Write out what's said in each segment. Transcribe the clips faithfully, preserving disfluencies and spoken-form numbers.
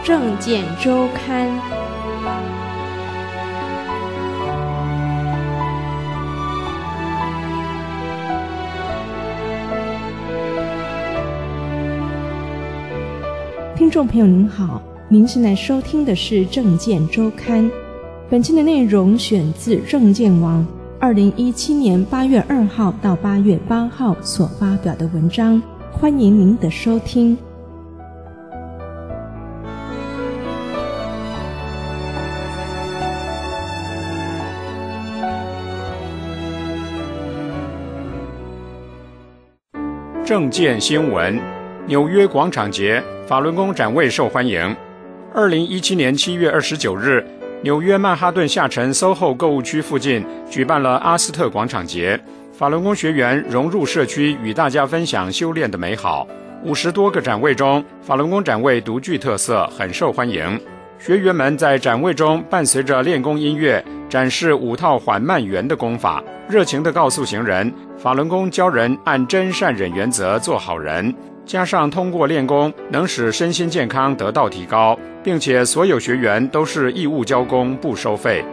政见周刊。听众朋友您好，您现在收听的是政见周刊。本期的内容选自政见网二零一七年八月二号到八月八号所发表的文章，欢迎您的收听。 政见新闻：纽约广场节法轮功展位受欢迎。二零一七年七月二十九日，纽约曼哈顿下城 S O H O 购物区附近举办了阿斯特广场节，法轮功学员融入社区，与大家分享修炼的美好。五十多个展位中，法轮功展位独具特色，很受欢迎。学员们在展位中伴随着练功音乐，展示五套缓慢圆的功法，热情地告诉行人，法轮功教人按真善忍原则做好人，加上通过练功能使身心健康得到提高，并且所有学员都是义务交功，不收费。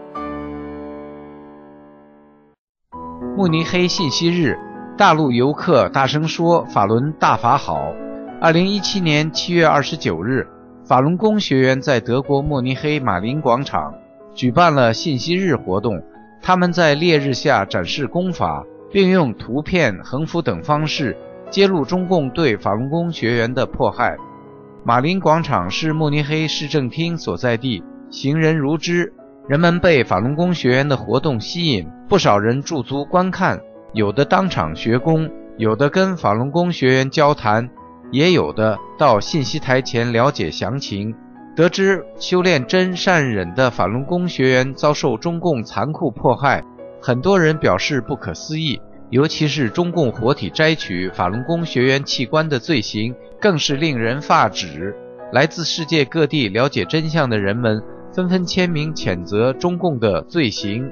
慕尼黑信息日，大陆游客大声说法轮大法好。二零一七年七月二十九日，法轮功学员在德国慕尼黑马林广场举办了信息日活动，他们在烈日下展示功法，并用图片、横幅等方式揭露中共对法轮功学员的迫害。马林广场是慕尼黑市政厅所在地，行人如织，人们被法轮功学员的活动吸引，不少人驻足观看，有的当场学功，有的跟法轮功学员交谈，也有的到信息台前了解详情。得知修炼真善忍的法轮功学员遭受中共残酷迫害，很多人表示不可思议，尤其是中共活体摘取法轮功学员器官的罪行，更是令人发指。来自世界各地了解真相的人们纷纷签名谴责中共的罪行。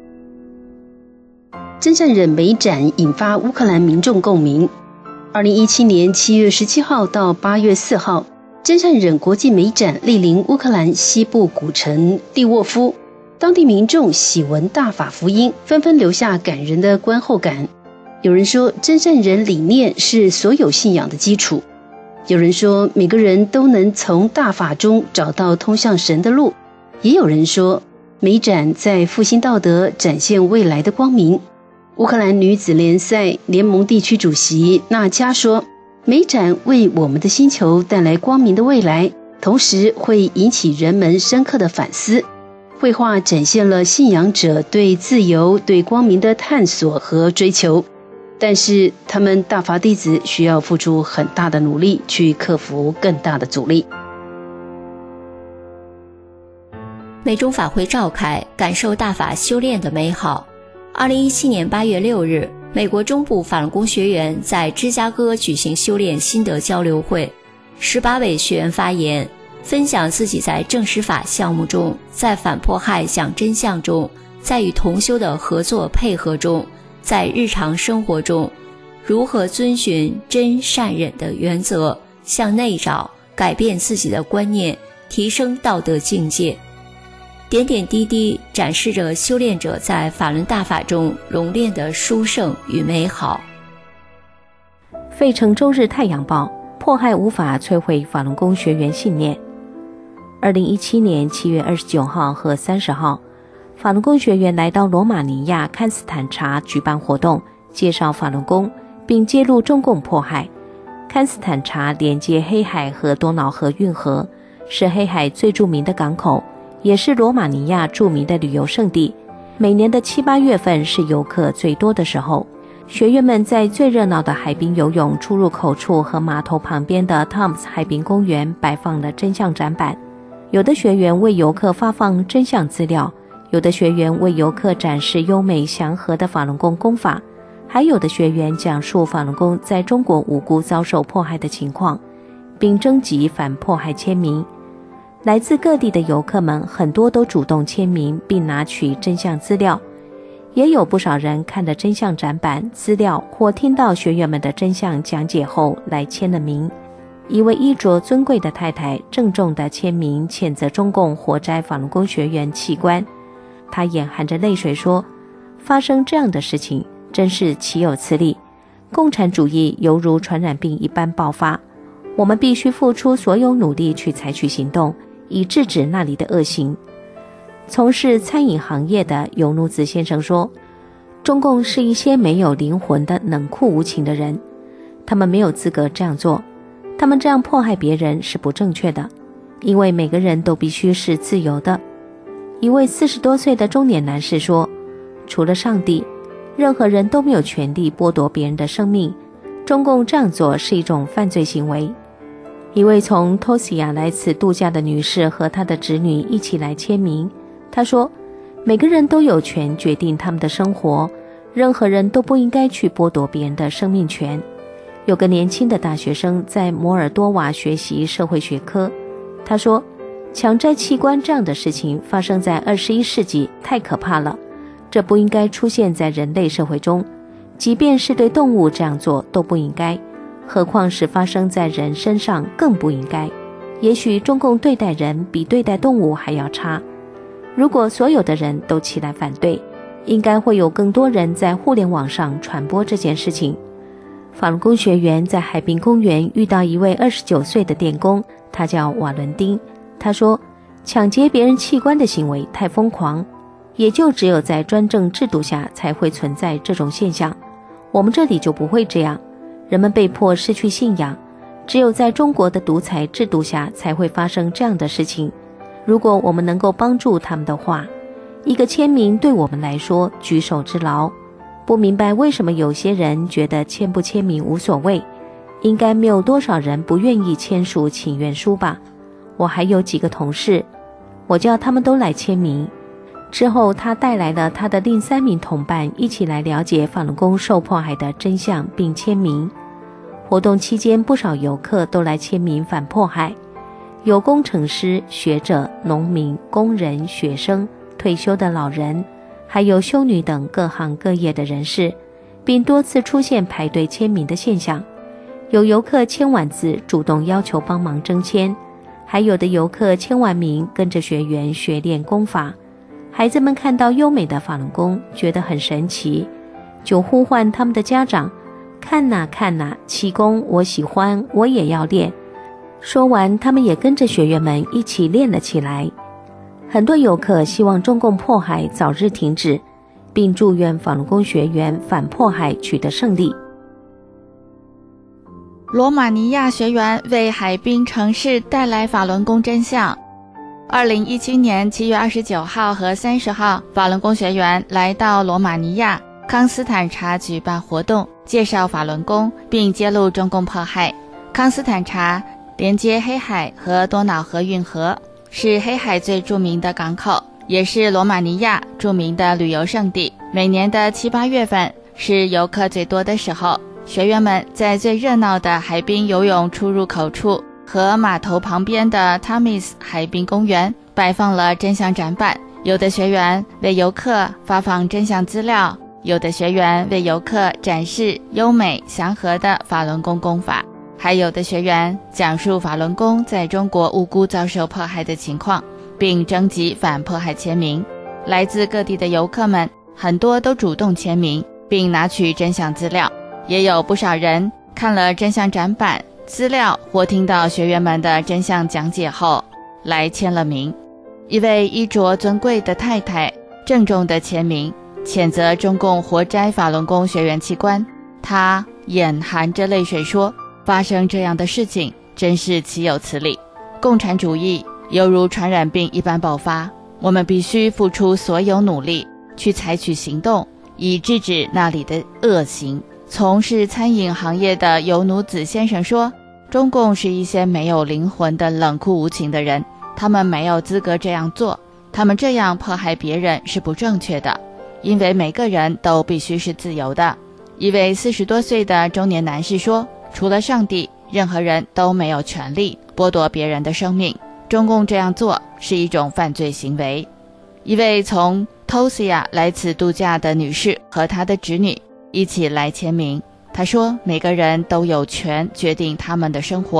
真善忍美展引发乌克兰民众共鸣。二零一七年七月十七号到八月四号，真善忍国际美展莅临乌克兰西部古城利沃夫，当地民众喜闻大法福音，纷纷留下感人的观后感。有人说，真善忍理念是所有信仰的基础；有人说，每个人都能从大法中找到通向神的路；也有人说，美展在复兴道德，展现未来的光明。乌克兰女子联赛联盟地区主席娜加说，美展为我们的星球带来光明的未来，同时会引起人们深刻的反思。绘画展现了信仰者对自由、对光明的探索和追求，但是他们大法弟子需要付出很大的努力去克服更大的阻力。 美中法会召开，感受大法修炼的美好。二零一七年八月六日，美国中部法轮功学员在芝加哥举行修炼心得交流会，十八位学员发言，分享自己在正实法项目中，在反迫害向真相中，在与同修的合作配合中，在日常生活中如何遵循真善忍的原则，向内找，改变自己的观念，提升道德境界。点点滴滴展示着修炼者在法轮大法中熔炼的殊胜与美好。 费城周日太阳报：迫害无法摧毁法轮功学员信念。二零一七年七月二十九号和三十号，法轮功学员来到罗马尼亚康斯坦察举办活动，介绍法轮功，并揭露中共迫害。康斯坦察连接黑海和多瑙河运河，是黑海最著名的港口，也是罗马尼亚著名的旅游胜地。每年的七八月份是游客最多的时候，学员们在最热闹的海滨游泳出入口处和码头旁边的 Tom's 海滨公园摆放了真相展板。有的学员为游客发放真相资料，有的学员为游客展示优美祥和的法轮功功法，还有的学员讲述法轮功在中国无辜遭受迫害的情况，并征集反迫害签名。来自各地的游客们很多都主动签名并拿取真相资料，也有不少人看了真相展板资料或听到学员们的真相讲解后来签了名。 一位衣着尊贵的太太郑重地签名谴责中共活摘法轮功学员器官。她眼含着泪水说，发生这样的事情真是岂有此理，共产主义犹如传染病一般爆发，我们必须付出所有努力去采取行动，以制止那里的恶行。从事餐饮行业的尤努子先生说，中共是一些没有灵魂的冷酷无情的人，他们没有资格这样做，他们这样迫害别人是不正确的，因为每个人都必须是自由的。一位四十多岁的中年男士说，除了上帝，任何人都没有权利剥夺别人的生命，中共这样做是一种犯罪行为。一位从托西亚来此度假的女士和她的侄女一起来签名，她说，每个人都有权决定他们的生活，任何人都不应该去剥夺别人的生命权。有个年轻的大学生在摩尔多瓦学习社会学科，他说，强摘器官这样的事情发生在二十一世纪，太可怕了，这不应该出现在人类社会中，即便是对动物这样做都不应该，何况是发生在人身上更不应该。也许中共对待人比对待动物还要差。如果所有的人都起来反对，应该会有更多人在互联网上传播这件事情。法轮功学员在海滨公园遇到一位二十九岁的电工，他叫瓦伦丁。他说，抢劫别人器官的行为太疯狂，也就只有在专政制度下才会存在这种现象，我们这里就不会这样，人们被迫失去信仰，只有在中国的独裁制度下才会发生这样的事情。如果我们能够帮助他们的话，一个签名对我们来说举手之劳。不明白为什么有些人觉得签不签名无所谓，应该没有多少人不愿意签署请愿书吧。我还有几个同事，我叫他们都来签名。之后他带来了他的另三名同伴一起来了解法轮功受迫害的真相并签名。活动期间不少游客都来签名反迫害，有工程师、学者、农民、工人、学生、退休的老人，还有修女等各行各业的人士，并多次出现排队签名的现象。有游客签完字主动要求帮忙征签，还有的游客签完名跟着学员学练功法。孩子们看到优美的法轮功觉得很神奇，就呼唤他们的家长，看哪看哪，气功我喜欢，我也要练。说完，他们也跟着学员们一起练了起来。很多游客希望中共迫害早日停止，并祝愿法轮功学员反迫害取得胜利。 罗马尼亚学员为海滨城市带来法轮功真相。二零一七年七月二十九号和三十号，法轮功学员来到罗马尼亚康斯坦察举办活动，介绍法轮功，并揭露中共迫害。康斯坦察连接黑海和多瑙河运河，是黑海最著名的港口，也是罗马尼亚著名的旅游胜地。每年的七八月份是游客最多的时候，学员们在最热闹的海滨游泳出入口处和码头旁边的 Tamis 海滨公园摆放了真相展板，有的学员为游客发放真相资料，有的学员为游客展示优美祥和的法轮功功法，还有的学员讲述法轮功在中国无辜遭受迫害的情况，并征集反迫害签名。来自各地的游客们很多都主动签名并拿取真相资料，也有不少人看了真相展板资料或听到学员们的真相讲解后来签了名。一位衣着尊贵的太太郑重地签名谴责中共活摘法轮功学员器官，她眼含着泪水说，发生这样的事情真是岂有此理，共产主义犹如传染病一般爆发，我们必须付出所有努力去采取行动，以制止那里的恶行。从事餐饮行业的尤努子先生说，中共是一些没有灵魂的冷酷无情的人，他们没有资格这样做，他们这样迫害别人是不正确的，因为每个人都必须是自由的。一位四十多岁的中年男士说，除了上帝，任何人都没有权利剥夺别人的生命，中共这样做是一种犯罪行为。一位从托西亚来此度假的女士和她的侄女一起来签名，她说，每个人都有权决定他们的生活，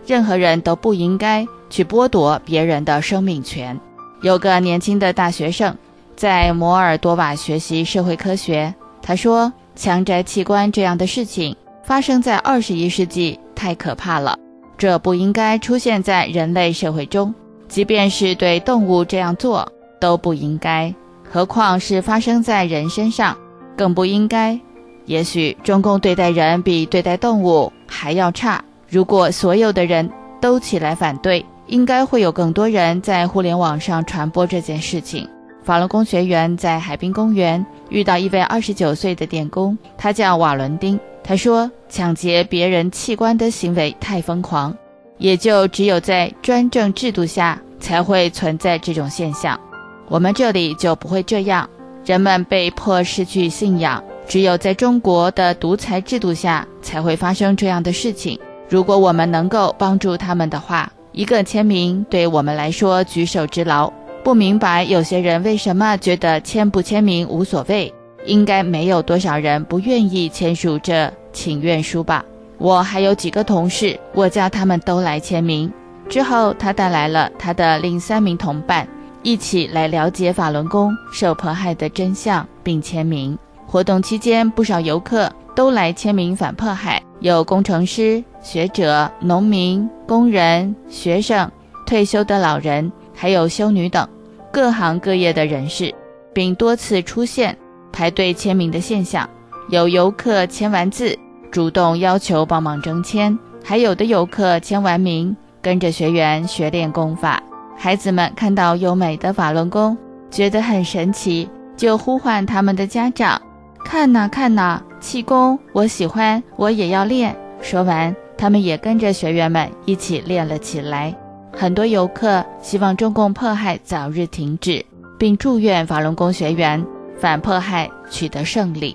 任何人都不应该去剥夺别人的生命权。有个年轻的大学生在摩尔多瓦学习社会科学，他说，强摘器官这样的事情发生在二十一世纪太可怕了，这不应该出现在人类社会中，即便是对动物这样做都不应该，何况是发生在人身上，更不应该。也许中共对待人比对待动物还要差，如果所有的人都起来反对，应该会有更多人在互联网上传播这件事情。法轮功学员在海滨公园遇到一位二十九岁的电工，他叫瓦伦丁。他说，抢劫别人器官的行为太疯狂，也就只有在专政制度下才会存在这种现象，我们这里就不会这样，人们被迫失去信仰，只有在中国的独裁制度下才会发生这样的事情。如果我们能够帮助他们的话，一个签名对我们来说举手之劳。不明白有些人为什么觉得签不签名无所谓，应该没有多少人不愿意签署这请愿书吧。我还有几个同事，我叫他们都来签名。之后他带来了他的另三名同伴，一起来了解法轮功受迫害的真相并签名。活动期间，不少游客都来签名反迫害，有工程师、学者、农民、工人、学生、退休的老人，还有修女等各行各业的人士，并多次出现排队签名的现象。有游客签完字主动要求帮忙征签，还有的游客签完名跟着学员学练功法。孩子们看到优美的法轮功觉得很神奇，就呼唤他们的家长，看哪看哪，气功我喜欢，我也要练。说完，他们也跟着学员们一起练了起来。很多游客希望中共迫害早日停止，并祝愿法轮功学员反迫害取得胜利。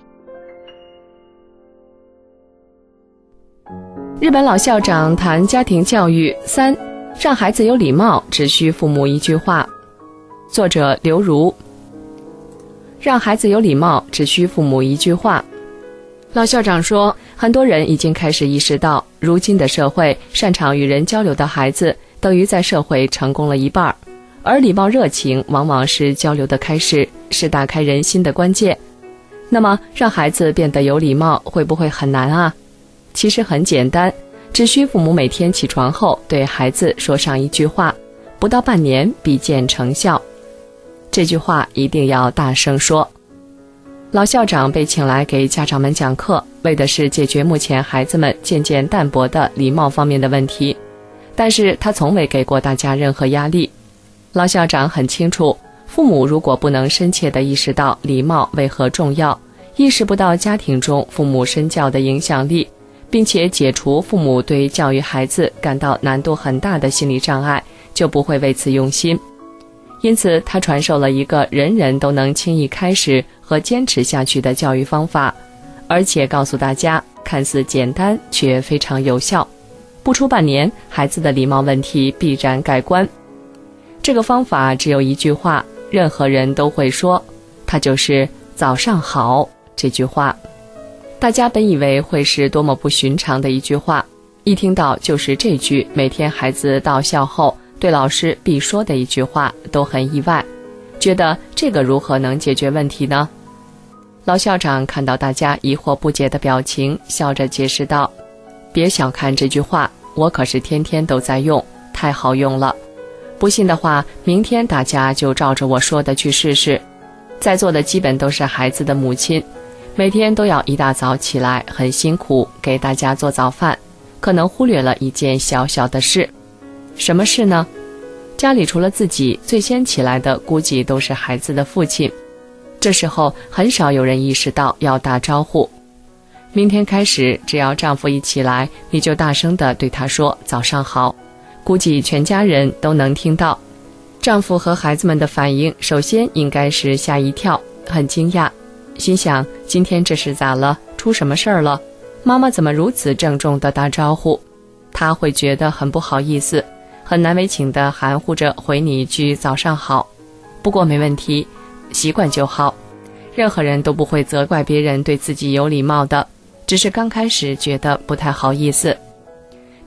日本老校长谈家庭教育三，让孩子有礼貌，只需父母一句话。作者刘如。让孩子有礼貌，只需父母一句话。老校长说，很多人已经开始意识到，如今的社会，擅长与人交流的孩子等于在社会成功了一半，而礼貌热情往往是交流的开始，是打开人心的关键。那么让孩子变得有礼貌会不会很难啊？其实很简单，只需父母每天起床后对孩子说上一句话，不到半年必见成效。这句话一定要大声说。老校长被请来给家长们讲课，为的是解决目前孩子们渐渐淡薄的礼貌方面的问题，但是他从未给过大家任何压力。老校长很清楚，父母如果不能深切地意识到礼貌为何重要，意识不到家庭中父母身教的影响力，并且解除父母对教育孩子感到难度很大的心理障碍，就不会为此用心。因此他传授了一个人人都能轻易开始和坚持下去的教育方法，而且告诉大家，看似简单却非常有效，不出半年，孩子的礼貌问题必然改观。这个方法只有一句话，任何人都会说，它就是早上好这句话。大家本以为会是多么不寻常的一句话，一听到就是这句每天孩子到校后对老师必说的一句话，都很意外，觉得这个如何能解决问题呢？老校长看到大家疑惑不解的表情，笑着解释道，别小看这句话，我可是天天都在用，太好用了。不信的话，明天大家就照着我说的去试试。在座的基本都是孩子的母亲，每天都要一大早起来，很辛苦，给大家做早饭，可能忽略了一件小小的事。什么事呢？家里除了自己，最先起来的估计都是孩子的父亲。这时候很少有人意识到要打招呼。明天开始，只要丈夫一起来，你就大声地对他说早上好，估计全家人都能听到。丈夫和孩子们的反应，首先应该是吓一跳，很惊讶，心想今天这是咋了？出什么事儿了？妈妈怎么如此郑重地打招呼？他会觉得很不好意思，很难为情地含糊着回你一句早上好。不过没问题，习惯就好。任何人都不会责怪别人对自己有礼貌的，只是刚开始觉得不太好意思。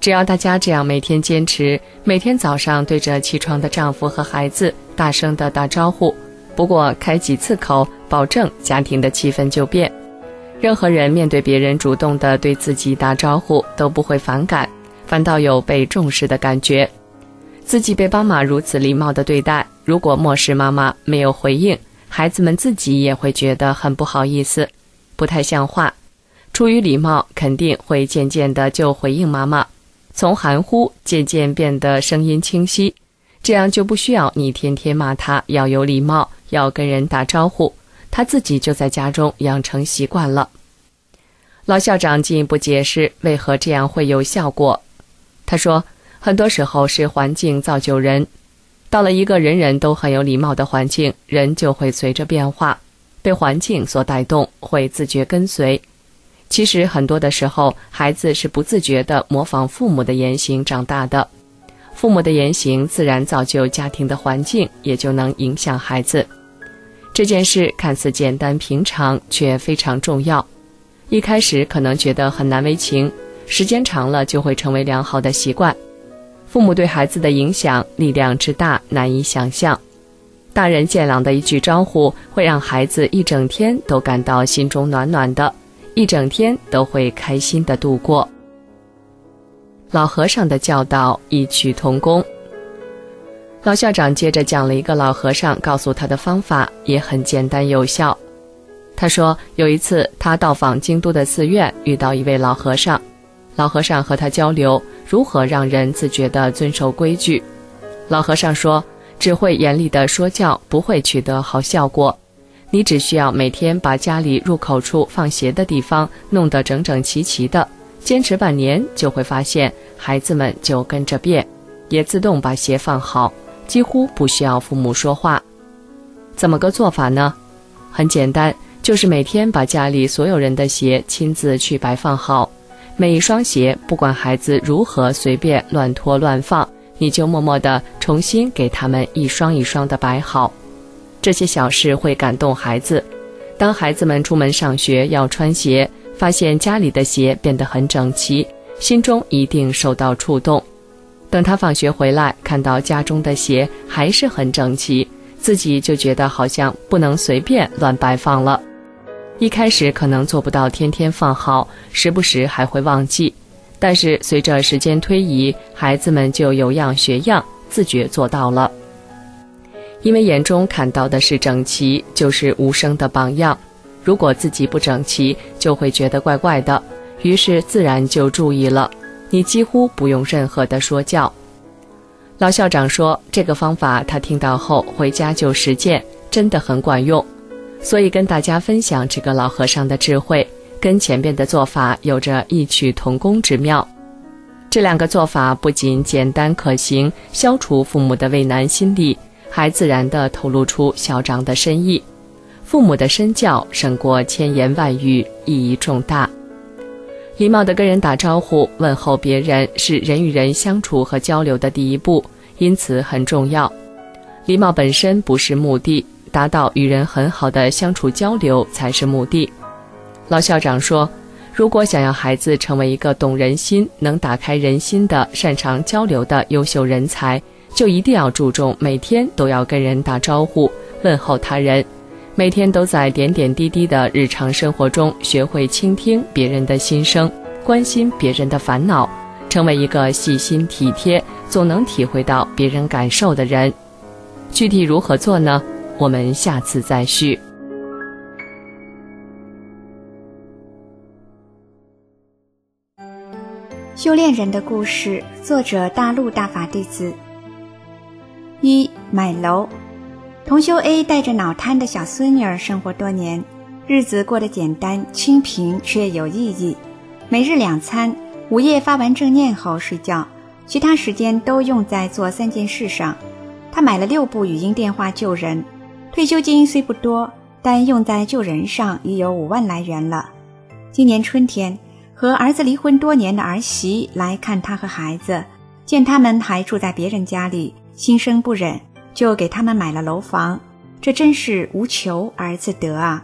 只要大家这样每天坚持，每天早上对着起床的丈夫和孩子大声地打招呼，不过开几次口，保证家庭的气氛就变。任何人面对别人主动地对自己打招呼都不会反感，反倒有被重视的感觉。自己被妈妈如此礼貌地对待，如果漠视妈妈没有回应，孩子们自己也会觉得很不好意思，不太像话。出于礼貌，肯定会渐渐地就回应妈妈，从含糊渐渐变得声音清晰，这样就不需要你天天骂他要有礼貌，要跟人打招呼，他自己就在家中养成习惯了。老校长进一步解释为何这样会有效果。他说，很多时候是环境造就人，到了一个人人都很有礼貌的环境，人就会随着变化，被环境所带动，会自觉跟随。其实很多的时候，孩子是不自觉地模仿父母的言行长大的，父母的言行自然造就家庭的环境，也就能影响孩子。这件事看似简单平常，却非常重要。一开始可能觉得很难为情，时间长了就会成为良好的习惯。父母对孩子的影响力量之大，难以想象。大人健朗的一句招呼，会让孩子一整天都感到心中暖暖的，一整天都会开心地度过。老和尚的教导异曲同工。老校长接着讲了一个老和尚告诉他的方法，也很简单有效。他说，有一次他到访京都的寺院，遇到一位老和尚，老和尚和他交流如何让人自觉地遵守规矩。老和尚说，只会严厉地说教不会取得好效果，你只需要每天把家里入口处放鞋的地方弄得整整齐齐的，坚持半年就会发现孩子们就跟着变，也自动把鞋放好，几乎不需要父母说话。怎么个做法呢？很简单，就是每天把家里所有人的鞋亲自去摆放好，每一双鞋不管孩子如何随便乱拖乱放，你就默默地重新给他们一双一双地摆好。这些小事会感动孩子，当孩子们出门上学要穿鞋，发现家里的鞋变得很整齐，心中一定受到触动。等他放学回来，看到家中的鞋还是很整齐，自己就觉得好像不能随便乱摆放了。一开始可能做不到天天放好，时不时还会忘记，但是随着时间推移，孩子们就有样学样，自觉做到了。因为眼中看到的是整齐，就是无声的榜样。如果自己不整齐，就会觉得怪怪的，于是自然就注意了。你几乎不用任何的说教。老校长说，这个方法他听到后回家就实践，真的很管用。所以跟大家分享这个老和尚的智慧，跟前边的做法有着异曲同工之妙。这两个做法不仅简单可行，消除父母的畏难心理，还自然地透露出校长的深意。父母的身教胜过千言万语，意义重大。礼貌地跟人打招呼，问候别人，是人与人相处和交流的第一步，因此很重要。礼貌本身不是目的，达到与人很好的相处交流才是目的。老校长说，如果想要孩子成为一个懂人心、能打开人心的、擅长交流的优秀人才，就一定要注重每天都要跟人打招呼，问候他人，每天都在点点滴滴的日常生活中学会倾听别人的心声，关心别人的烦恼，成为一个细心体贴、总能体会到别人感受的人。具体如何做呢？我们下次再续。 修炼人的故事，作者大陆大法弟子。一、买楼。同修 A 带着脑瘫的小孙女儿生活多年，日子过得简单清贫却有意义。每日两餐，午夜发完正念后睡觉，其他时间都用在做三件事上。他买了六部语音电话救人，退休金虽不多，但用在救人上已有五万来元了。今年春天，和儿子离婚多年的儿媳来看他和孩子，见他们还住在别人家里，心生不忍，就给他们买了楼房。这真是无求而自得啊。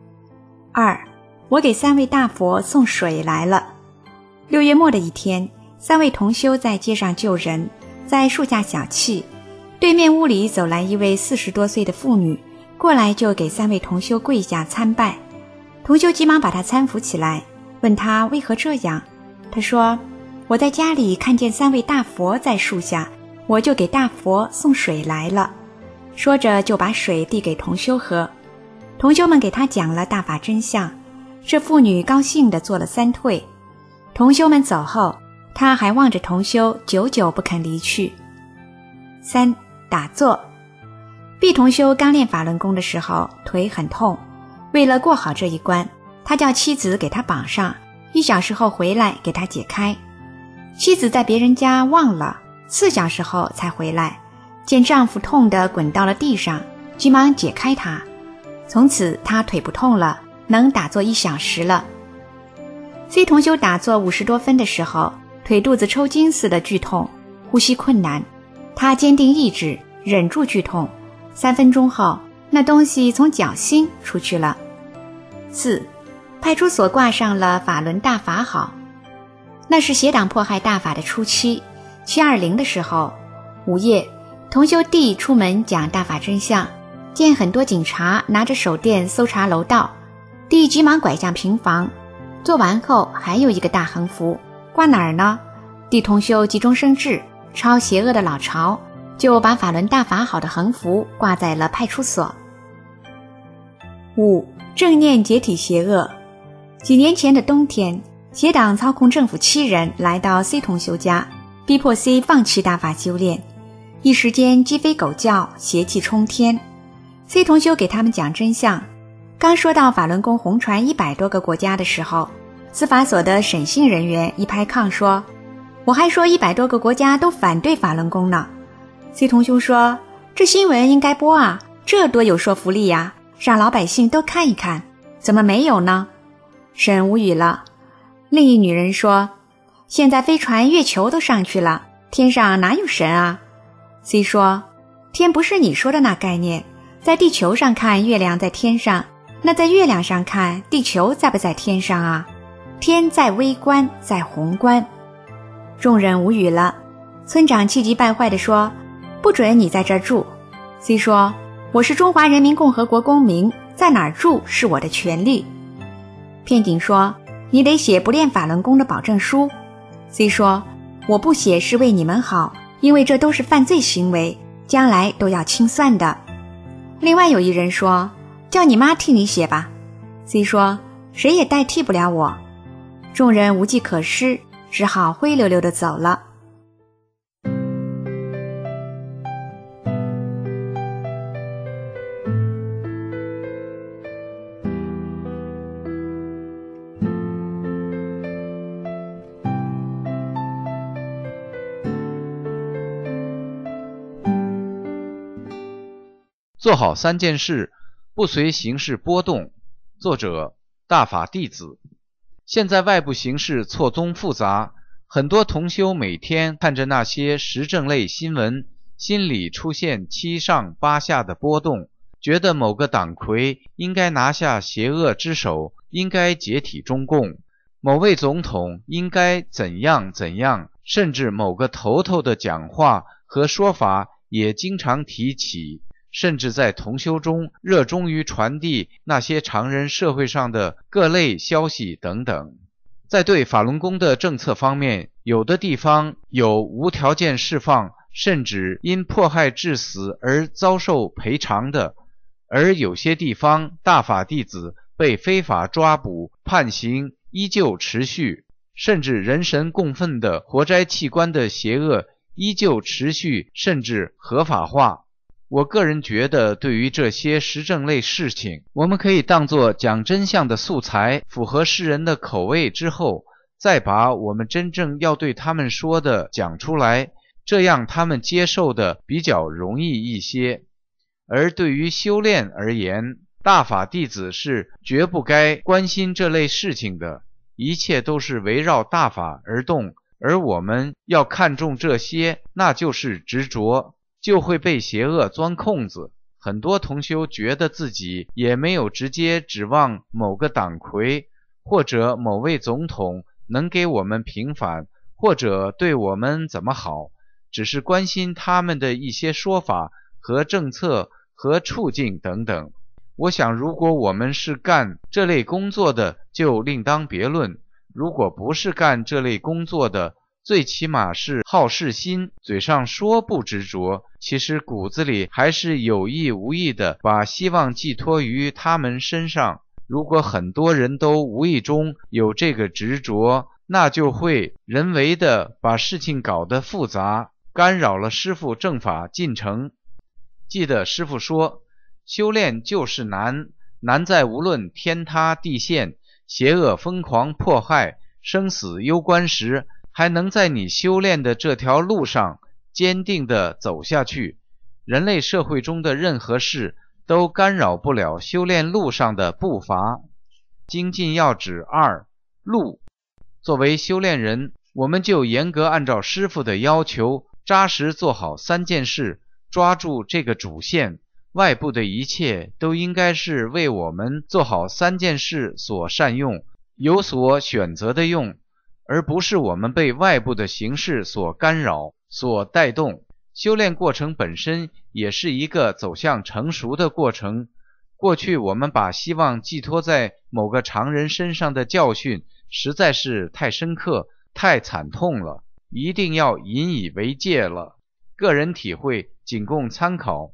二，我给三位大佛送水来了。六月末的一天， 三位同修在街上救人，在树下小憩。对面屋里走来一位四十多岁的妇女，过来就给三位同修跪下参拜。同修急忙把她搀扶起来，问她为何这样。她说：我在家里看见三位大佛在树下，我就给大佛送水来了。说着就把水递给同修喝。同修们给她讲了大法真相，这妇女高兴地做了三退。同修们走后，她还望着同修，久久不肯离去。三、打坐。毕同修刚练法轮功的时候，腿很痛，为了过好这一关，他叫妻子给他绑上，一小时后回来给他解开。妻子在别人家忘了，四小时后才回来，见丈夫痛得滚到了地上，急忙解开他。从此他腿不痛了，能打坐一小时了。C 同修打坐五十多分的时候，腿肚子抽筋似的剧痛，呼吸困难，他坚定意志，忍住剧痛，三分钟后，那东西从脚心出去了。四、派出所挂上了法轮大法好。那是邪党迫害大法的初期，七二零的时候，午夜，同修弟出门讲大法真相，见很多警察拿着手电搜查楼道，弟急忙拐向平房，做完后还有一个大横幅，挂哪儿呢？弟同修急中生智，抄邪恶的老巢，就把法轮大法好的横幅挂在了派出所。五、正念解体邪恶。几年前的冬天，邪党操控政府七人来到 C 同修家，逼迫 C 放弃大法修炼，一时间鸡飞狗叫，邪气冲天。 C 同修给他们讲真相，刚说到法轮功红传一百多个国家的时候，司法所的审讯人员一拍炕说：我还说一百多个国家都反对法轮功呢。 C 同修说：这新闻应该播啊，这多有说服力呀，让老百姓都看一看，怎么没有呢？沈无语了。另一女人说：现在飞船月球都上去了，天上哪有神啊？ C 说：天不是你说的那概念，在地球上看月亮在天上，那在月亮上看地球在不在天上啊？天在微观，在宏观。众人无语了。村长气急败坏地说：不准你在这儿住。 C 说：我是中华人民共和国公民，在哪儿住是我的权利。片警说：你得写不练法轮功的保证书。 C 说：我不写是为你们好，因为这都是犯罪行为，将来都要清算的。另外有一人说：叫你妈替你写吧。 C 说：谁也代替不了我。众人无计可施，只好灰溜溜地走了。 做好三件事，不随形势波动。作者：大法弟子。现在外部形势错综复杂，很多同修每天看着那些时政类新闻，心里出现七上八下的波动，觉得某个党魁应该拿下邪恶之手，应该解体中共，某位总统应该怎样怎样，甚至某个头头的讲话和说法也经常提起，甚至在同修中热衷于传递那些常人社会上的各类消息等等。在对法轮功的政策方面，有的地方有无条件释放，甚至因迫害致死而遭受赔偿的，而有些地方大法弟子被非法抓捕判刑依旧持续，甚至人神共愤的活摘器官的邪恶依旧持续，甚至合法化。我个人觉得，对于这些时政类事情，我们可以当作讲真相的素材，符合世人的口味之后，再把我们真正要对他们说的讲出来，这样他们接受的比较容易一些。而对于修炼而言，大法弟子是绝不该关心这类事情的，一切都是围绕大法而动，而我们要看重这些，那就是执着，就会被邪恶钻空子。很多同修觉得自己也没有直接指望某个党魁或者某位总统能给我们平反， 或者对我们怎么好，只是关心他们的一些说法和政策和处境等等。我想如果我们是干这类工作的，就另当别论，如果不是干这类工作的，最起码是好事心，嘴上说不执着，其实骨子里还是有意无意的把希望寄托于他们身上。如果很多人都无意中有这个执着，那就会人为的把事情搞得复杂，干扰了师父正法进程。记得师父说，修炼就是难，难在无论天塌地陷，邪恶疯狂迫害，生死攸关时，还能在你修炼的这条路上坚定地走下去。人类社会中的任何事都干扰不了修炼路上的步伐。精进要旨二，路。作为修炼人，我们就严格按照师父的要求，扎实做好三件事，抓住这个主线。外部的一切都应该是为我们做好三件事所善用，有所选择的用，而不是我们被外部的形式所干扰、所带动。修炼过程本身也是一个走向成熟的过程。过去我们把希望寄托在某个常人身上的教训实在是太深刻、太惨痛了，一定要引以为戒了。个人体会仅供参考。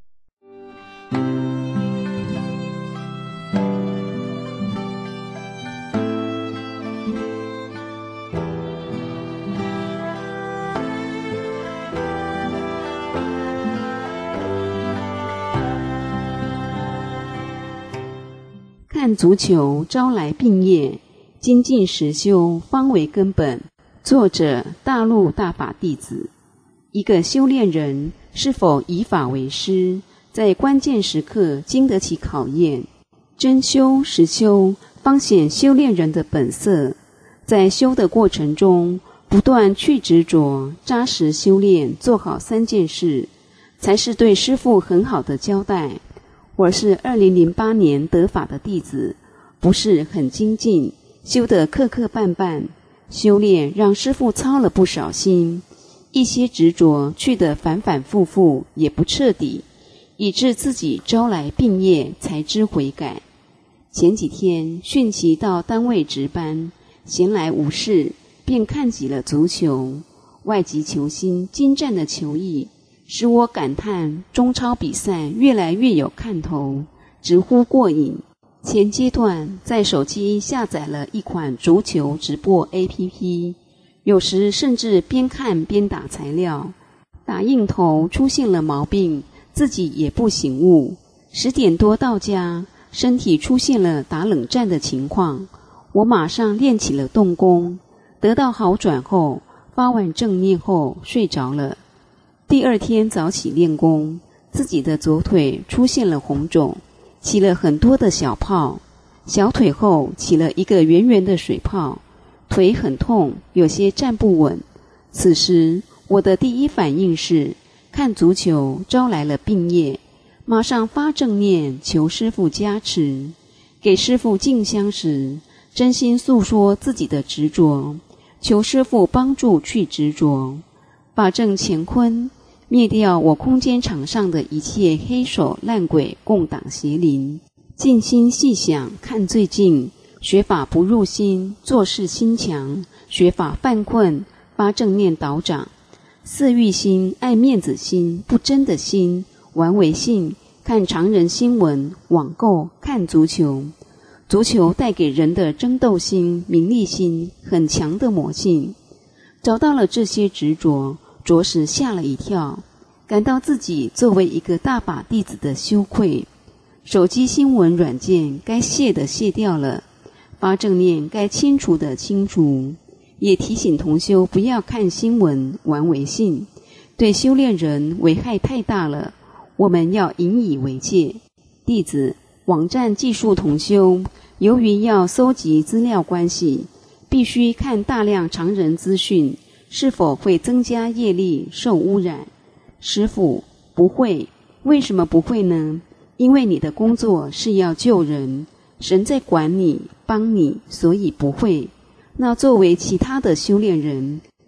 看足球招来病业，精进实修方为根本。作者：大陆大法弟子。一个修炼人是否以法为师，在关键时刻经得起考验。真修实修，方显修炼人的本色。在修的过程中，不断去执着，扎实修炼，做好三件事，才是对师父很好的交代。我是二零零八年得法的弟子，不是很精进，修得磕磕绊绊，修炼让师父操了不少心，一些执着去得反反复复，也不彻底，以致自己招来病业，才知悔改。前几天训期到单位值班，闲来无事，便看起了足球，外籍球星精湛的球艺，使我感叹中超比赛越来越有看头，直呼过瘾。前阶段在手机下载了一款足球直播 A P P， 有时甚至边看边打材料，打印头出现了毛病，自己也不醒悟。十点多到家，身体出现了打冷战的情况，我马上练起了动功，得到好转后，发完正念后睡着了。第二天早起练功，自己的左腿出现了红肿，起了很多的小泡，小腿后起了一个圆圆的水泡，腿很痛，有些站不稳。此时我的第一反应是看足球招来了病业，马上发正念求师父加持。给师父敬香时，真心诉说自己的执着，求师父帮助去执着，法正乾坤，灭掉我空间场上的一切黑手烂鬼共党邪灵。静心细想，看最近，学法不入心，做事心强，学法犯困，发正念导长。色欲心、爱面子心、不真的心、玩为性，看常人新闻、网购、看足球。足球带给人的争斗心、名利心很强的魔性。找到了这些执着，着实吓了一跳，感到自己作为一个大法弟子的羞愧。手机新闻软件该卸的卸掉了，发正念该清除的清除，也提醒同修不要看新闻玩微信，对修炼人危害太大了，我们要引以为戒。弟子网站技术同修，由于要搜集资料关系，必须看大量常人资讯，是否会增加业力受污染？师父，不会。为什么不会呢？因为你的工作是要救人，神在管你帮你，所以不会。那作为其他的修炼人，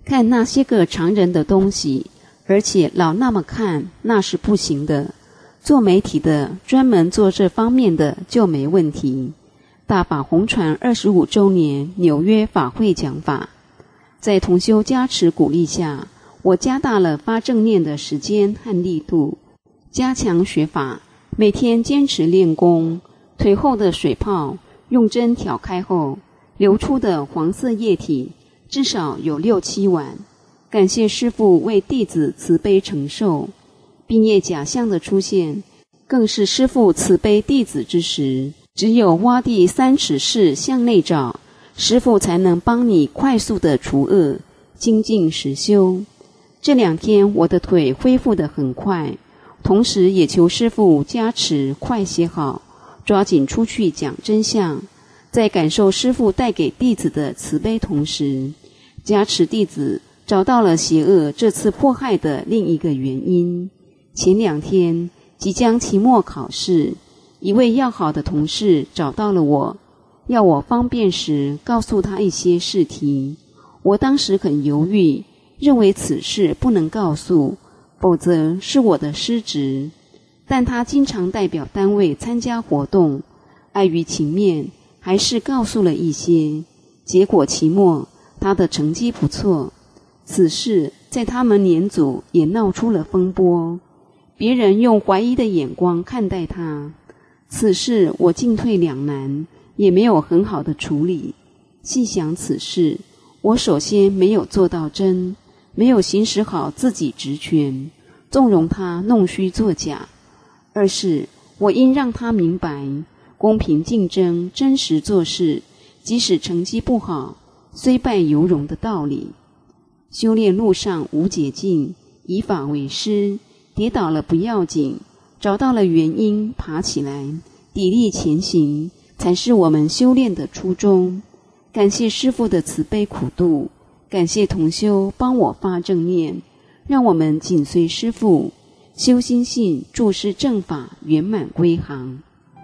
看那些个常人的东西，而且老那么看，那是不行的。做媒体的，专门做这方面的就没问题。大法红传二十五周年纽约法会讲法，在同修加持鼓励下，我加大了发正念的时间和力度，加强学法，每天坚持练功。腿后的水泡用针挑开后，流出的黄色液体至少有六七碗。感谢师父为弟子慈悲承受。病业假象的出现，更是师父慈悲弟子之时。只有挖地三尺室向内找，师父才能帮你快速的除恶，精进实修。这两天我的腿恢复得很快，同时也求师父加持快些好，抓紧出去讲真相。在感受师父带给弟子的慈悲同时，加持弟子找到了邪恶这次迫害的另一个原因。前两天即将期末考试，一位要好的同事找到了我，要我方便时告诉他一些试题。我当时很犹豫，认为此事不能告诉，否则是我的失职。但他经常代表单位参加活动，碍于情面，还是告诉了一些。结果期末他的成绩不错，此事在他们年组也闹出了风波，别人用怀疑的眼光看待他。此事我进退两难，也没有很好的处理。细想此事，我首先没有做到真，没有行使好自己职权，纵容他弄虚作假。二是我应让他明白，公平竞争、真实做事，即使成绩不好，虽败犹荣的道理。修炼路上无捷径，以法为师，跌倒了不要紧，找到了原因，爬起来，砥砺前行，才是我们修炼的初衷。感谢师父的慈悲苦度，感谢同修帮我发正念，让我们紧随师父，修心性，注释正法，圆满归航。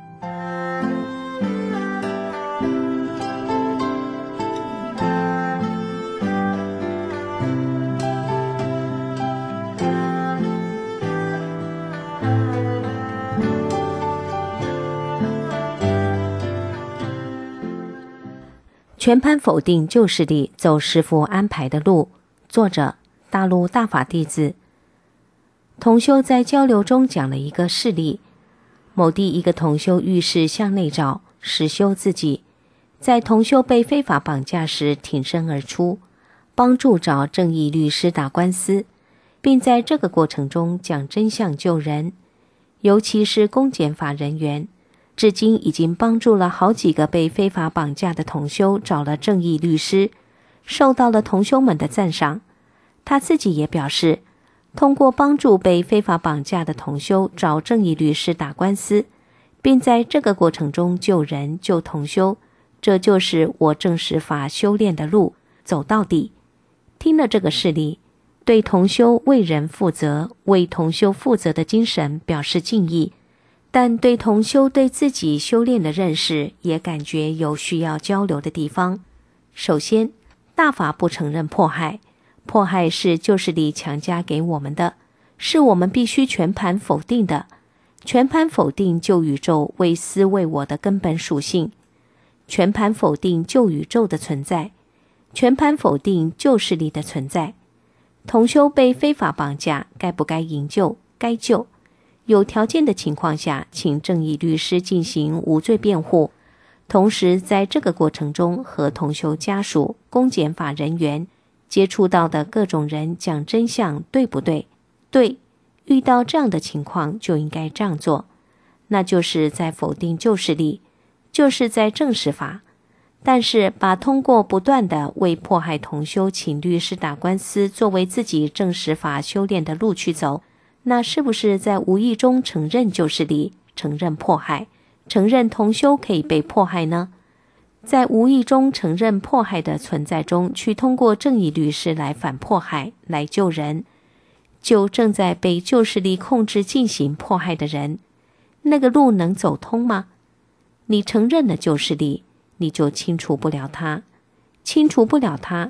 全盘否定旧势力，走师父安排的路。作者：大陆大法弟子。同修在交流中讲了一个事例：某地一个同修遇事向内找，实修自己，在同修被非法绑架时挺身而出，帮助找正义律师打官司，并在这个过程中讲真相救人。尤其是公检法人员，至今已经帮助了好几个被非法绑架的同修找了正义律师，受到了同修们的赞赏。他自己也表示，通过帮助被非法绑架的同修找正义律师打官司，并在这个过程中救人救同修，这就是我正实法修炼的路，走到底。听了这个事例，对同修为人负责、为同修负责的精神表示敬意，但对同修对自己修炼的认识也感觉有需要交流的地方。首先，大法不承认迫害，迫害是旧势力强加给我们的，是我们必须全盘否定的，全盘否定旧宇宙为私为我的根本属性，全盘否定旧宇宙的存在，全盘否定旧势力的存在。同修被非法绑架，该不该营救？该救。有条件的情况下，请正义律师进行无罪辩护，同时在这个过程中和同修家属、公检法人员接触到的各种人讲真相，对不对？对，遇到这样的情况就应该这样做，那就是在否定旧势力，就是在正视法。但是把通过不断的为迫害同修请律师打官司作为自己正视法修炼的路去走，那是不是在无意中承认旧势力，承认迫害，承认同修可以被迫害呢？在无意中承认迫害的存在中，去通过正义律师来反迫害，来救人，救正在被旧势力控制进行迫害的人，那个路能走通吗？你承认了旧势力，你就清除不了它，清除不了它，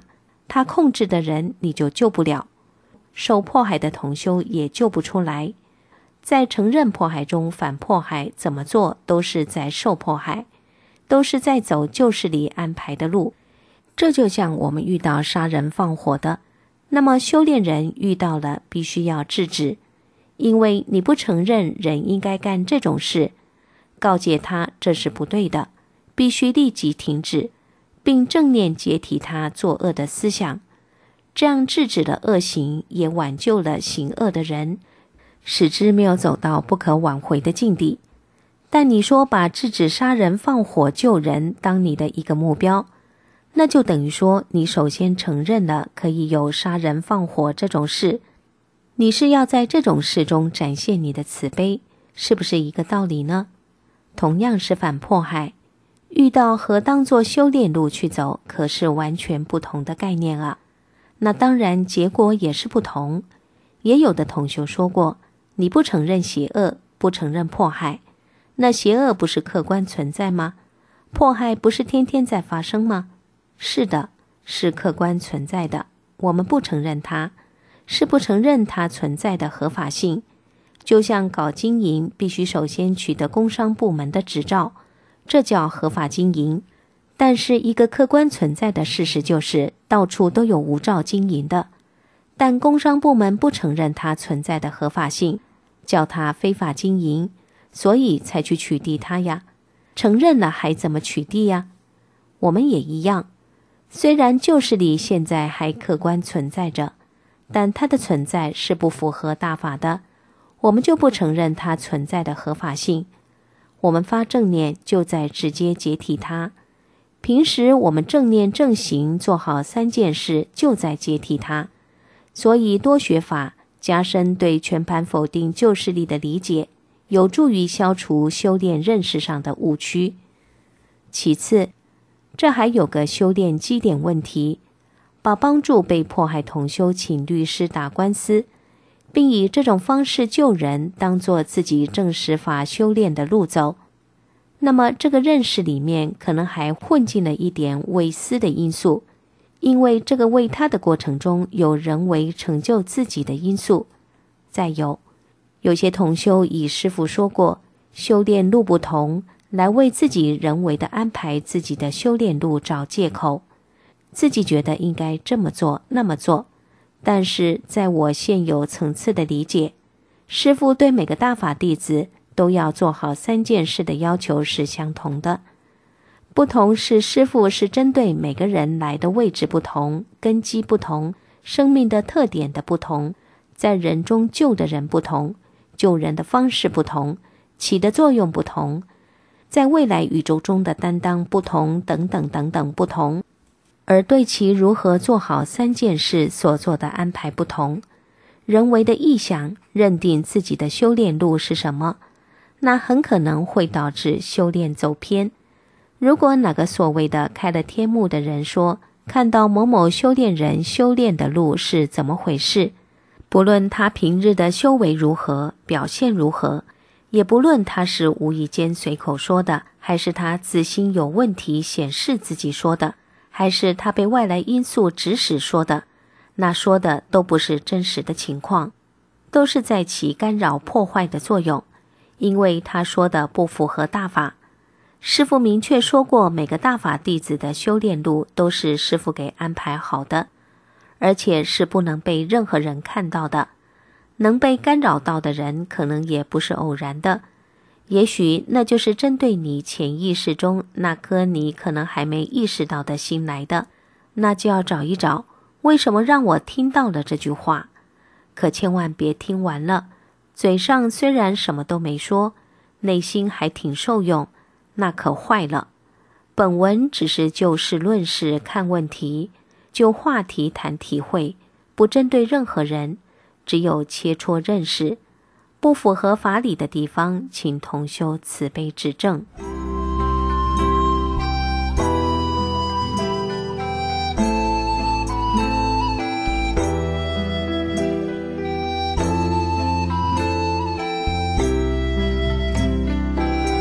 他控制的人你就救不了，受迫害的同修也救不出来。在承认迫害中反迫害，怎么做都是在受迫害，都是在走旧世里安排的路。这就像我们遇到杀人放火的，那么修炼人遇到了必须要制止，因为你不承认人应该干这种事，告诫他这是不对的，必须立即停止，并正念解体他作恶的思想，这样制止了恶行，也挽救了行恶的人，使之没有走到不可挽回的境地。但你说把制止杀人放火救人当你的一个目标，那就等于说你首先承认了可以有杀人放火这种事，你是要在这种事中展现你的慈悲，是不是一个道理呢？同样是反迫害，遇到和当作修炼路去走，可是完全不同的概念啊。那当然结果也是不同。也有的同修说过，你不承认邪恶，不承认迫害，那邪恶不是客观存在吗？迫害不是天天在发生吗？是的，是客观存在的，我们不承认它，是不承认它存在的合法性。就像搞经营必须首先取得工商部门的执照，这叫合法经营。但是一个客观存在的事实就是到处都有无照经营的，但工商部门不承认它存在的合法性，叫它非法经营，所以才去取缔它呀。承认了还怎么取缔呀？我们也一样，虽然旧世里现在还客观存在着，但它的存在是不符合大法的，我们就不承认它存在的合法性。我们发正念就在直接解体它，平时我们正念正行做好三件事就在解体它。所以多学法，加深对全盘否定旧势力的理解，有助于消除修炼认识上的误区。其次，这还有个修炼基点问题，把帮助被迫害同修请律师打官司，并以这种方式救人当作自己正实法修炼的路走。那么这个认识里面可能还混进了一点为私的因素，因为这个为他的过程中有人为成就自己的因素。再有，有些同修以师父说过修炼路不同，来为自己人为的安排自己的修炼路找借口，自己觉得应该这么做那么做。但是在我现有层次的理解，师父对每个大法弟子都要做好三件事的要求是相同的。不同是师父是针对每个人来的位置不同，根基不同，生命的特点的不同，在人中救的人不同，救人的方式不同，起的作用不同，在未来宇宙中的担当不同，等等等等不同，而对其如何做好三件事所做的安排不同。人为的臆想认定自己的修炼路是什么，那很可能会导致修炼走偏。如果哪个所谓的开了天目的人说看到某某修炼人修炼的路是怎么回事，不论他平日的修为如何，表现如何，也不论他是无意间随口说的，还是他自心有问题显示自己说的，还是他被外来因素指使说的，那说的都不是真实的情况，都是在起干扰破坏的作用，因为他说的不符合大法。师父明确说过，每个大法弟子的修炼路都是师父给安排好的，而且是不能被任何人看到的。能被干扰到的人可能也不是偶然的，也许那就是针对你潜意识中那颗你可能还没意识到的心来的，那就要找一找为什么让我听到了这句话。可千万别听完了，嘴上虽然什么都没说，内心还挺受用，那可坏了。本文只是就事论事看问题，就话题谈体会，不针对任何人，只有切磋认识。不符合法理的地方，请同修慈悲指正。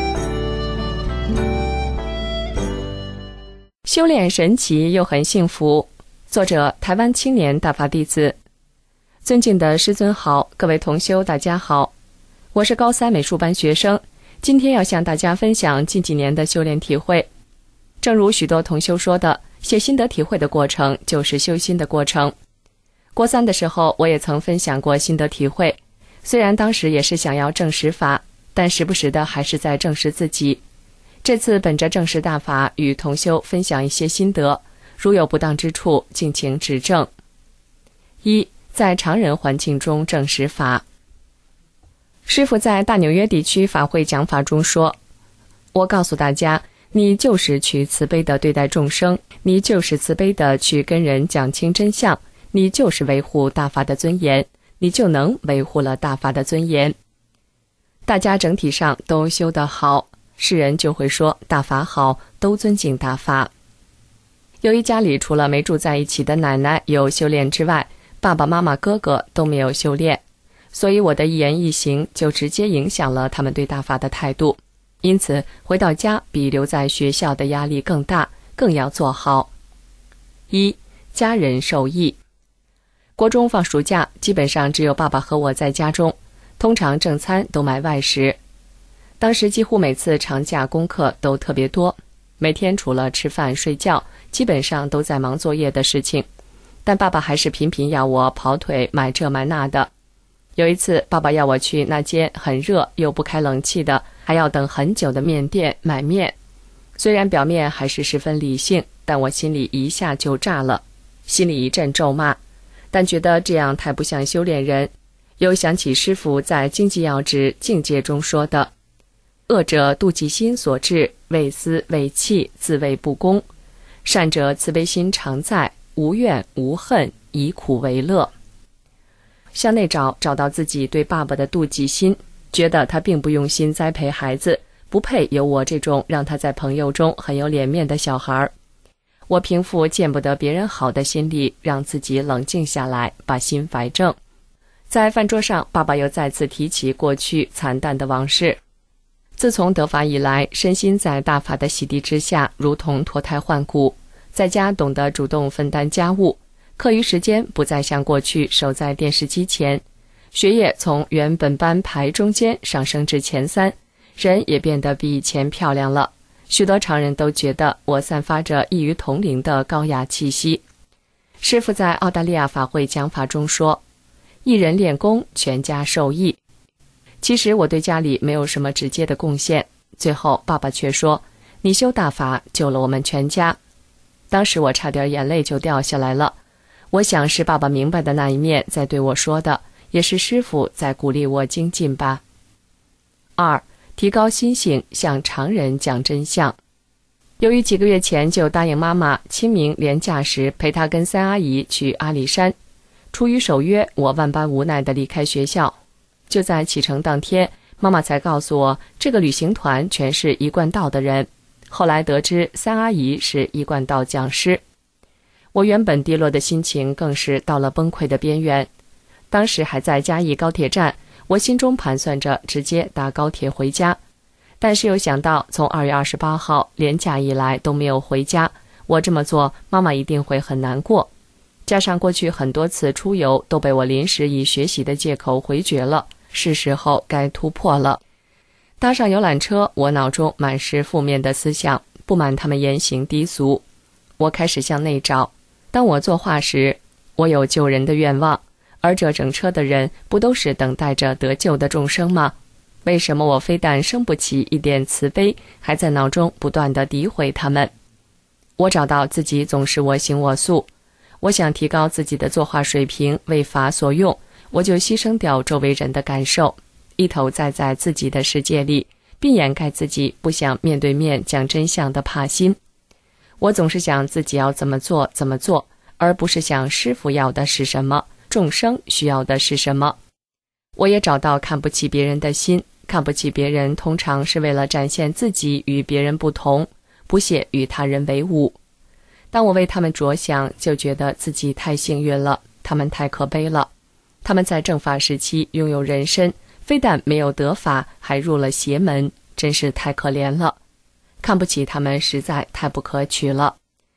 修炼神奇又很幸福， 作者台湾青年大法弟子。尊敬的师尊好，各位同修大家好，我是高三美术班学生，今天要向大家分享近几年的修炼体会。正如许多同修说的，写心得体会的过程就是修心的过程。国三的时候我也曾分享过心得体会，虽然当时也是想要证实法，但时不时的还是在证实自己。这次本着证实大法与同修分享一些心得，如有不当之处敬请指正。一，在常人环境中证实法。师父在大纽约地区法会讲法中说，我告诉大家，你就是去慈悲地对待众生，你就是慈悲地去跟人讲清真相，你就是维护大法的尊严，你就能维护了大法的尊严。大家整体上都修得好，世人就会说大法好，都尊敬大法。由于家里除了没住在一起的奶奶有修炼之外，爸爸妈妈哥哥都没有修炼，所以我的一言一行就直接影响了他们对大法的态度。因此回到家比留在学校的压力更大，更要做好。一，家人受益。国中放暑假，基本上只有爸爸和我在家中，通常正餐都买外食。当时几乎每次长假功课都特别多，每天除了吃饭睡觉，基本上都在忙作业的事情，但爸爸还是频频要我跑腿买这买那的。有一次爸爸要我去那间很热又不开冷气的还要等很久的面店买面，虽然表面还是十分理性，但我心里一下就炸了，心里一阵咒骂，但觉得这样太不像修炼人。又想起师父在经济要旨境界中说的，恶者妒忌心所致，为私为气，自谓不公；善者慈悲心常在，无怨无恨，以苦为乐。向内找，找到自己对爸爸的妒忌心，觉得他并不用心栽培孩子，不配有我这种让他在朋友中很有脸面的小孩。我平复见不得别人好的心理，让自己冷静下来，把心摆正。在饭桌上，爸爸又再次提起过去惨淡的往事。自从得法以来，身心在大法的洗涤之下，如同脱胎换骨。在家懂得主动分担家务，课余时间不再像过去守在电视机前，学业从原本班排中间上升至前三，人也变得比以前漂亮了。许多常人都觉得我散发着异于同龄的高雅气息。师父在澳大利亚法会讲法中说，一人练功，全家受益。其实我对家里没有什么直接的贡献，最后爸爸却说，你修大法救了我们全家。当时我差点眼泪就掉下来了，我想是爸爸明白的那一面在对我说的，也是师父在鼓励我精进吧。二，提高心性，向常人讲真相。由于几个月前就答应妈妈清明连假时陪她跟三阿姨去阿里山，出于守约，我万般无奈地离开学校。就在启程当天，妈妈才告诉我，这个旅行团全是一贯道的人。后来得知三阿姨是一贯道讲师，我原本低落的心情更是到了崩溃的边缘。当时还在嘉义高铁站，我心中盘算着直接搭高铁回家，但是又想到从二月二十八号连假以来都没有回家，我这么做妈妈一定会很难过。加上过去很多次出游都被我临时以学习的借口回绝了，是时候该突破了。搭上游览车，我脑中满是负面的思想，不满他们言行低俗。我开始向内找，当我作画时，我有救人的愿望，而这整车的人不都是等待着得救的众生吗？为什么我非但生不起一点慈悲，还在脑中不断地诋毁他们？我找到自己总是我行我素，我想提高自己的作画水平，为法所用，我就牺牲掉周围人的感受，一头栽在自己的世界里，并掩盖自己不想面对面讲真相的怕心。我总是想自己要怎么做怎么做，而不是想师父要的是什么，众生需要的是什么。我也找到看不起别人的心，看不起别人通常是为了展现自己与别人不同，不屑与他人为伍。当我为他们着想，就觉得自己太幸运了，他们太可悲了。他们在正法时期拥有人身，非但没有得法，还入了邪门，真是太可怜了。看不起他们实在太不可取了。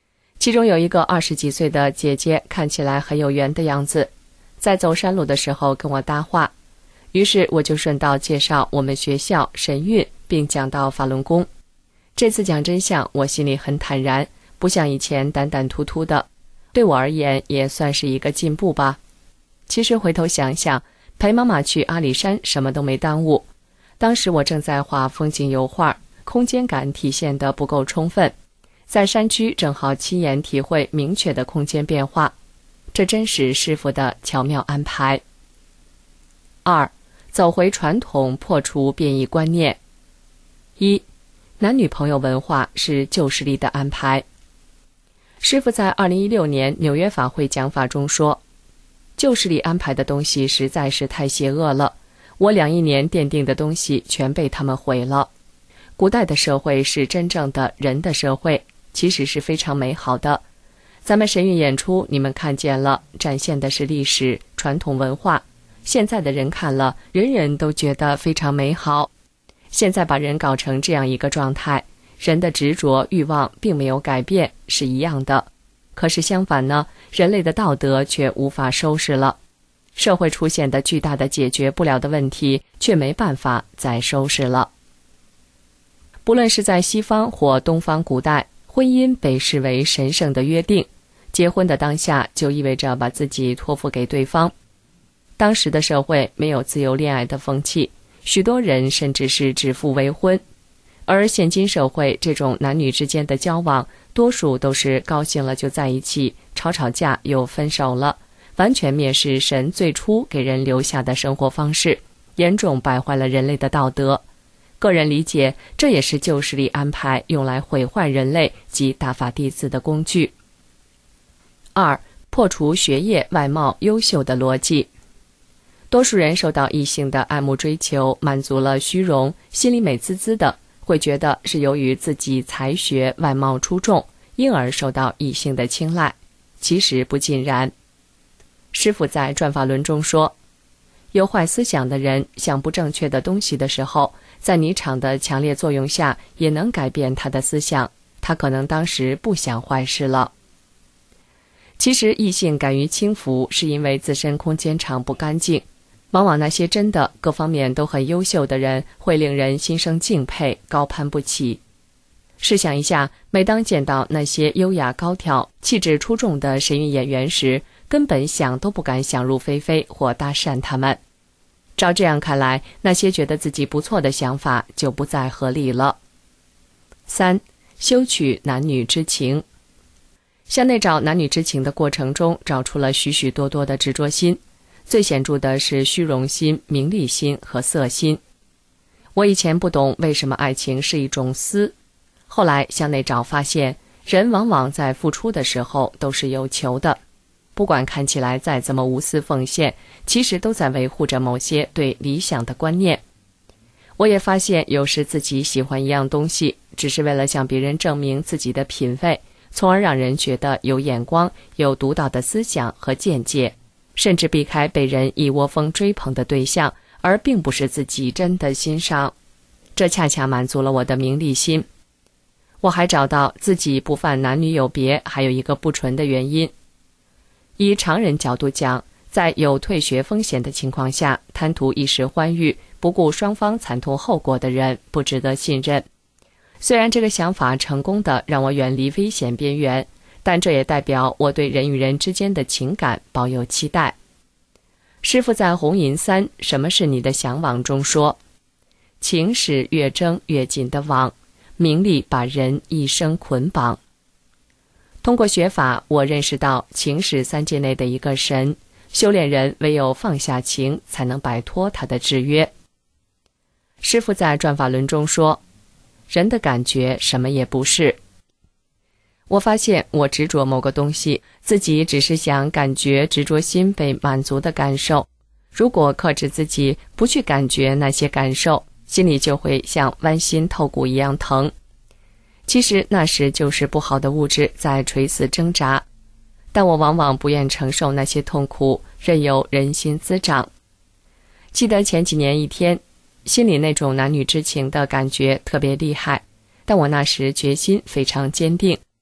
其中有一个二十几岁的姐姐，看起来很有缘的样子，在走山路的时候跟我搭话，于是我就顺道介绍我们学校神韵，并讲到法轮功。这次讲真相，我心里很坦然，不像以前胆胆突突的，对我而言也算是一个进步吧。其实回头想想，陪妈妈去阿里山什么都没耽误，当时我正在画风景油画，空间感体现得不够充分，在山区正好亲眼体会明确的空间变化，这真是师父的巧妙安排。二，走回传统，破除变异观念。一，男女朋友文化是旧势力的安排。师父在二零一六年纽约法会讲法中说，旧势力安排的东西实在是太邪恶了，我两亿年奠定的东西全被他们毁了。古代的社会是真正的人的社会，其实是非常美好的。咱们神韵演出你们看见了，展现的是历史传统文化，现在的人看了，人人都觉得非常美好。现在把人搞成这样一个状态，人的执着欲望并没有改变，是一样的。可是相反呢，人类的道德却无法收拾了，社会出现的巨大的解决不了的问题，却没办法再收拾了。不论是在西方或东方古代，婚姻被视为神圣的约定，结婚的当下就意味着把自己托付给对方。当时的社会没有自由恋爱的风气，许多人甚至是指腹为婚，而现今社会这种男女之间的交往，多数都是高兴了就在一起，吵吵架又分手了，完全蔑视神最初给人留下的生活方式，严重败坏了人类的道德。个人理解，这也是旧势力安排用来毁坏人类及大法弟子的工具。二，破除学业外貌优秀的逻辑。多数人受到异性的爱慕追求，满足了虚荣，心里美滋滋的，会觉得是由于自己才学外貌出众，因而受到异性的青睐。其实不尽然。师父在转法轮中说，有坏思想的人想不正确的东西的时候，在泥场的强烈作用下也能改变他的思想，他可能当时不想坏事了。其实异性敢于轻浮，是因为自身空间场不干净，往往那些真的各方面都很优秀的人，会令人心生敬佩，高攀不起。试想一下，每当见到那些优雅高挑、气质出众的神韵演员时，根本想都不敢想入非非或搭讪他们。照这样看来，那些觉得自己不错的想法就不再合理了。三，修取男女之情。向内找男女之情的过程中，找出了许许多多的执着心，最显著的是虚荣心、名利心和色心。我以前不懂为什么爱情是一种私，后来向内找发现，人往往在付出的时候都是有求的，不管看起来再怎么无私奉献，其实都在维护着某些对理想的观念。我也发现有时自己喜欢一样东西，只是为了向别人证明自己的品味，从而让人觉得有眼光、有独到的思想和见解，甚至避开被人一窝蜂追捧的对象，而并不是自己真的欣赏。这恰恰满足了我的名利心。我还找到自己不犯男女有别还有一个不纯的原因。以常人角度讲，在有退学风险的情况下，贪图一时欢愉，不顾双方惨痛后果的人不值得信任。虽然这个想法成功的让我远离危险边缘，但这也代表我对人与人之间的情感抱有期待。师父在《红银三：什么是你的向往》中说，情是越争越紧的网，名利把人一生捆绑。通过学法，我认识到情是三界内的一个神，修炼人唯有放下情，才能摆脱它的制约。师父在转法轮中说，人的感觉什么也不是。我发现我执着某个东西，自己只是想感觉执着心被满足的感受。如果克制自己，不去感觉那些感受，心里就会像剜心透骨一样疼。其实那时就是不好的物质在垂死挣扎，但我往往不愿承受那些痛苦，任由人心滋长。记得前几年一天，心里那种男女之情的感觉特别厉害，但我那时决心非常坚定，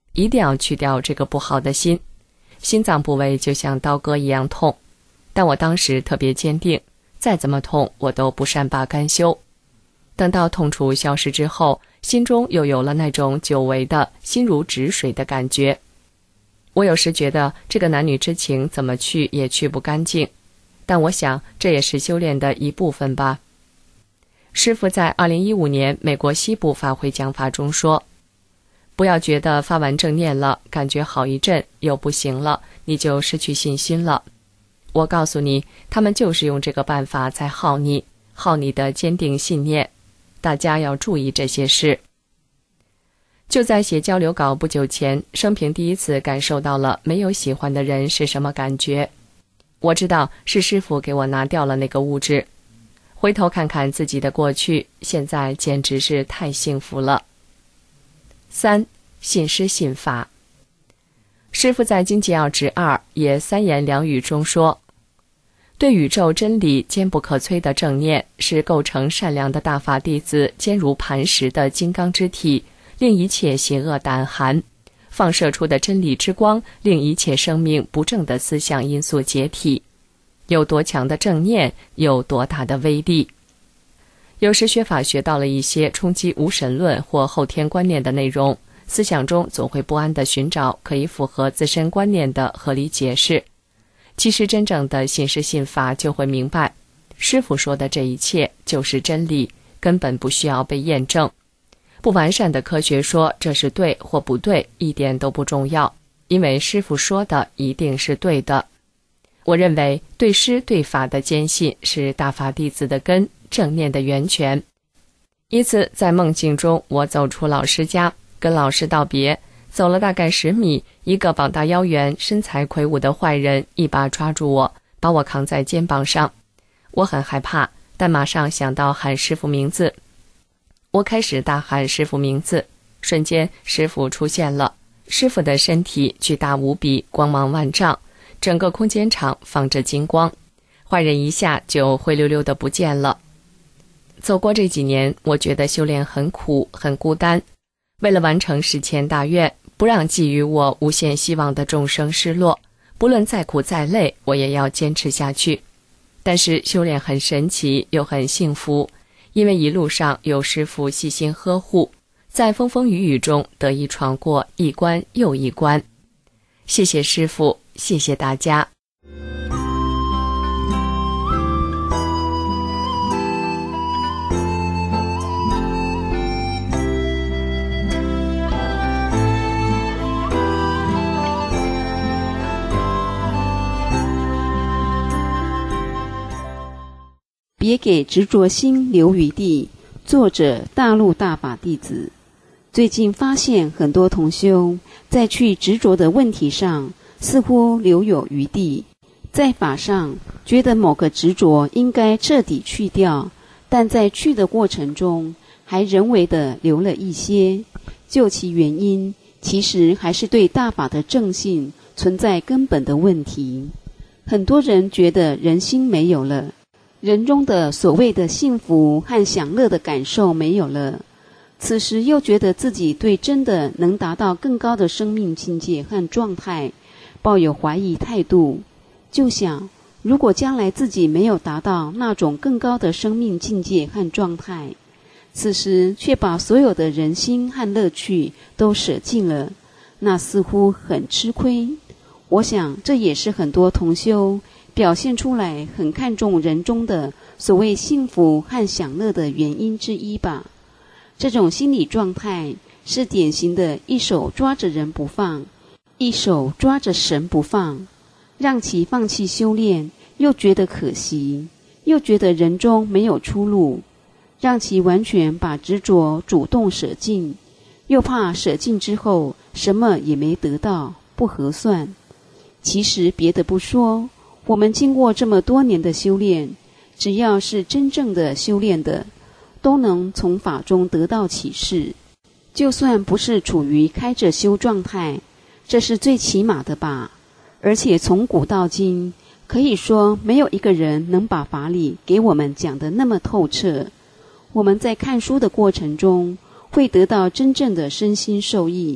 一定要去掉这个不好的心。心脏部位就像刀割一样痛，但我当时特别坚定，再怎么痛我都不善罢甘休。等到痛楚消失之后，心中又有了那种久违的心如止水的感觉。我有时觉得这个男女之情怎么去也去不干净，但我想这也是修炼的一部分吧。师父在二零一五年美国西部法会讲法中说，不要觉得发完正念了，感觉好一阵又不行了，你就失去信心了。我告诉你，他们就是用这个办法在耗你，耗你的坚定信念。大家要注意这些事。就在写交流稿不久前，生平第一次感受到了没有喜欢的人是什么感觉。我知道是师父给我拿掉了那个物质。回头看看自己的过去，现在简直是太幸福了。三、信师信法。师父在《经纪要旨二》也三言两语中说，对宇宙真理坚不可摧的正念，是构成善良的大法弟子坚如磐石的金刚之体，令一切邪恶胆寒；放射出的真理之光，令一切生命不正的思想因素解体。有多强的正念，有多大的威力。有时学法学到了一些冲击无神论或后天观念的内容，思想中总会不安地寻找可以符合自身观念的合理解释。其实真正的信师信法就会明白，师父说的这一切就是真理，根本不需要被验证。不完善的科学说这是对或不对，一点都不重要，因为师父说的一定是对的。我认为对师对法的坚信是大法弟子的根，正念的源泉。一次在梦境中，我走出老师家，跟老师道别，走了大概十米，一个膀大腰圆、身材魁梧的坏人一把抓住我，把我扛在肩膀上。我很害怕，但马上想到喊师父名字。我开始大喊师父名字，瞬间师父出现了。师父的身体巨大无比，光芒万丈，整个空间场放着金光，坏人一下就灰溜溜的不见了。走过这几年，我觉得修炼很苦，很孤单。为了完成十千大愿，不让寄予我无限希望的众生失落，不论再苦再累，我也要坚持下去。但是修炼很神奇，又很幸福，因为一路上有师父细心呵护，在风风雨雨中得以闯过一关又一关。谢谢师父，谢谢大家。 别给执着心留余地。作者大陆大法弟子。最近发现很多同修在去执着的问题上似乎留有余地，在法上觉得某个执着应该彻底去掉，但在去的过程中还人为的留了一些。究其原因，其实还是对大法的正信存在根本的问题。很多人觉得人心没有了，人中的所谓的幸福和享乐的感受没有了，此时又觉得自己对真的能达到更高的生命境界和状态抱有怀疑态度，就想如果将来自己没有达到那种更高的生命境界和状态，此时却把所有的人心和乐趣都舍尽了，那似乎很吃亏。我想这也是很多同修表现出来很看重人中的所谓幸福和享乐的原因之一吧。这种心理状态是典型的一手抓着人不放，一手抓着神不放，让其放弃修炼，又觉得可惜，又觉得人中没有出路，让其完全把执着主动舍尽，又怕舍尽之后什么也没得到，不合算。其实别的不说，我们经过这么多年的修炼，只要是真正的修炼的，都能从法中得到启示。就算不是处于开着修状态，这是最起码的吧。而且从古到今，可以说没有一个人能把法理给我们讲得那么透彻。我们在看书的过程中，会得到真正的身心受益，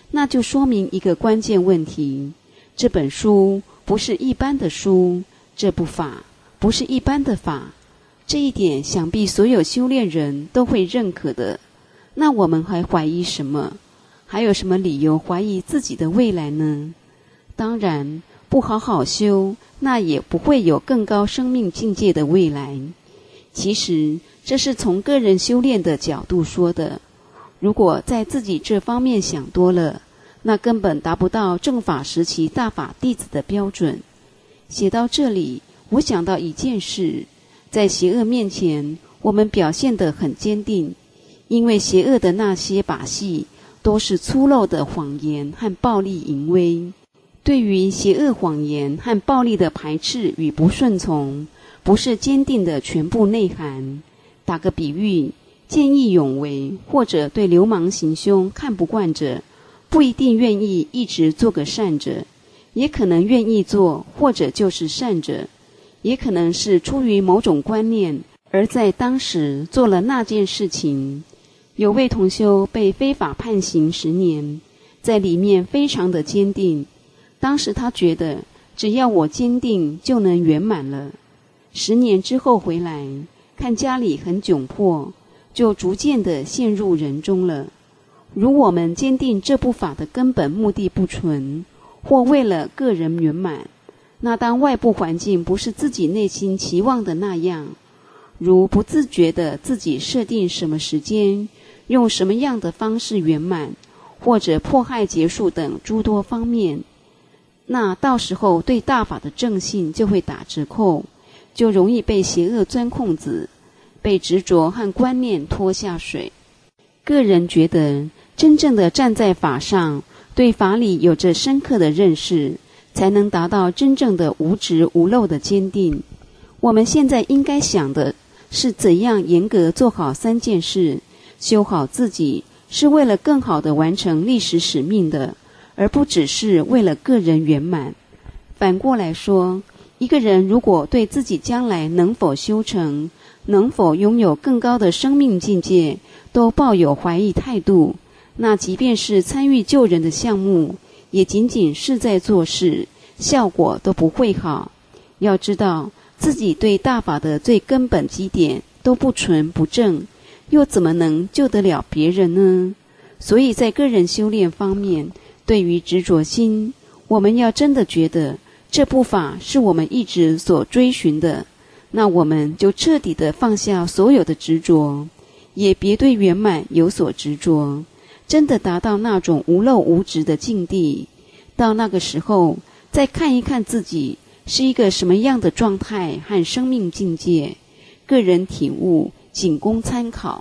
那就说明一个关键问题：这本书不是一般的书，这部法不是一般的法。这一点想必所有修炼人都会认可的。那我们还怀疑什么？还有什么理由怀疑自己的未来呢？当然，不好好修，那也不会有更高生命境界的未来。其实，这是从个人修炼的角度说的。如果在自己这方面想多了，那根本达不到正法时期大法弟子的标准。写到这里，我想到一件事，在邪恶面前，我们表现得很坚定，因为邪恶的那些把戏都是粗陋的谎言和暴力淫威。对于邪恶谎言和暴力的排斥与不顺从，不是坚定的全部内涵。打个比喻，见义勇为或者对流氓行凶看不惯者，不一定愿意一直做个善者，也可能愿意做，或者就是善者，也可能是出于某种观念，而在当时做了那件事情。有位同修被非法判刑十年，在里面非常的坚定。当时他觉得，只要我坚定就能圆满了。十年之后回来，看家里很窘迫，就逐渐的陷入人中了。如我们坚定这部法的根本目的不纯，或为了个人圆满，那当外部环境不是自己内心期望的那样，如不自觉的自己设定什么时间，用什么样的方式圆满，或者迫害结束等诸多方面，那到时候对大法的正性就会打折扣，就容易被邪恶钻空子，被执着和观念拖下水。个人觉得，真正的站在法上，对法理有着深刻的认识，才能达到真正的无执无漏的坚定。我们现在应该想的是怎样严格做好三件事，修好自己，是为了更好地完成历史使命的，而不只是为了个人圆满。反过来说，一个人如果对自己将来能否修成，能否拥有更高的生命境界，都抱有怀疑态度，那即便是参与救人的项目，也仅仅是在做事，效果都不会好。要知道，自己对大法的最根本基点都不纯不正，又怎么能救得了别人呢？所以在个人修炼方面，对于执着心，我们要真的觉得这部法是我们一直所追寻的，那我们就彻底的放下所有的执着，也别对圆满有所执着，真的达到那种无漏无执的境地。到那个时候，再看一看自己是一个什么样的状态和生命境界，个人体悟仅供参考。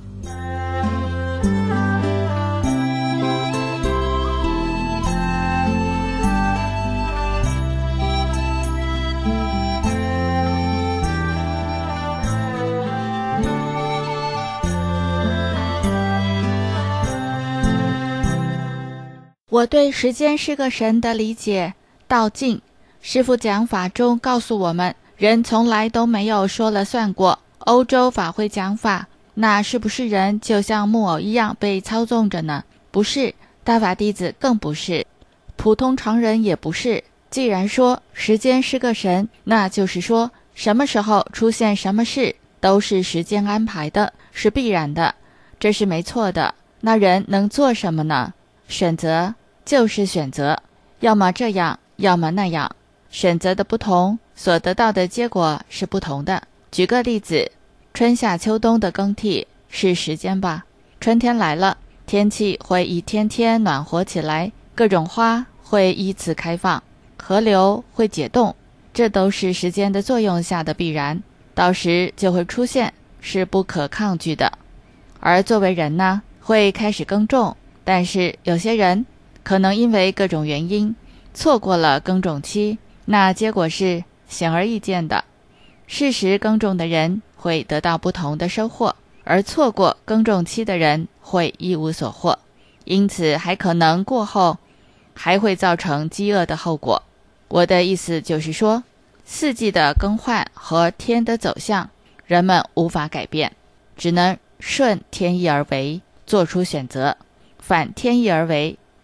我对时间是个神的理解道尽。师父讲法中告诉我们，人从来都没有说了算过。欧洲法会讲法，那是不是人就像木偶一样被操纵着呢？不是，大法弟子更不是，普通常人也不是。既然说时间是个神，那就是说什么时候出现什么事都是时间安排的，是必然的，这是没错的。那人能做什么呢？选择就是选择，要么这样，要么那样。选择的不同，所得到的结果是不同的。举个例子，春夏秋冬的更替是时间吧？春天来了，天气会一天天暖和起来，各种花会依次开放，河流会解冻，这都是时间的作用下的必然，到时就会出现，是不可抗拒的。而作为人呢，会开始耕种，但是有些人可能因为各种原因错过了耕种期，那结果是显而易见的。适时耕种的人会得到不同的收获，而错过耕种期的人会一无所获，因此还可能过后还会造成饥饿的后果。我的意思就是说，四季的更换和天的走向，人们无法改变，只能顺天意而为，做出选择。反天意而为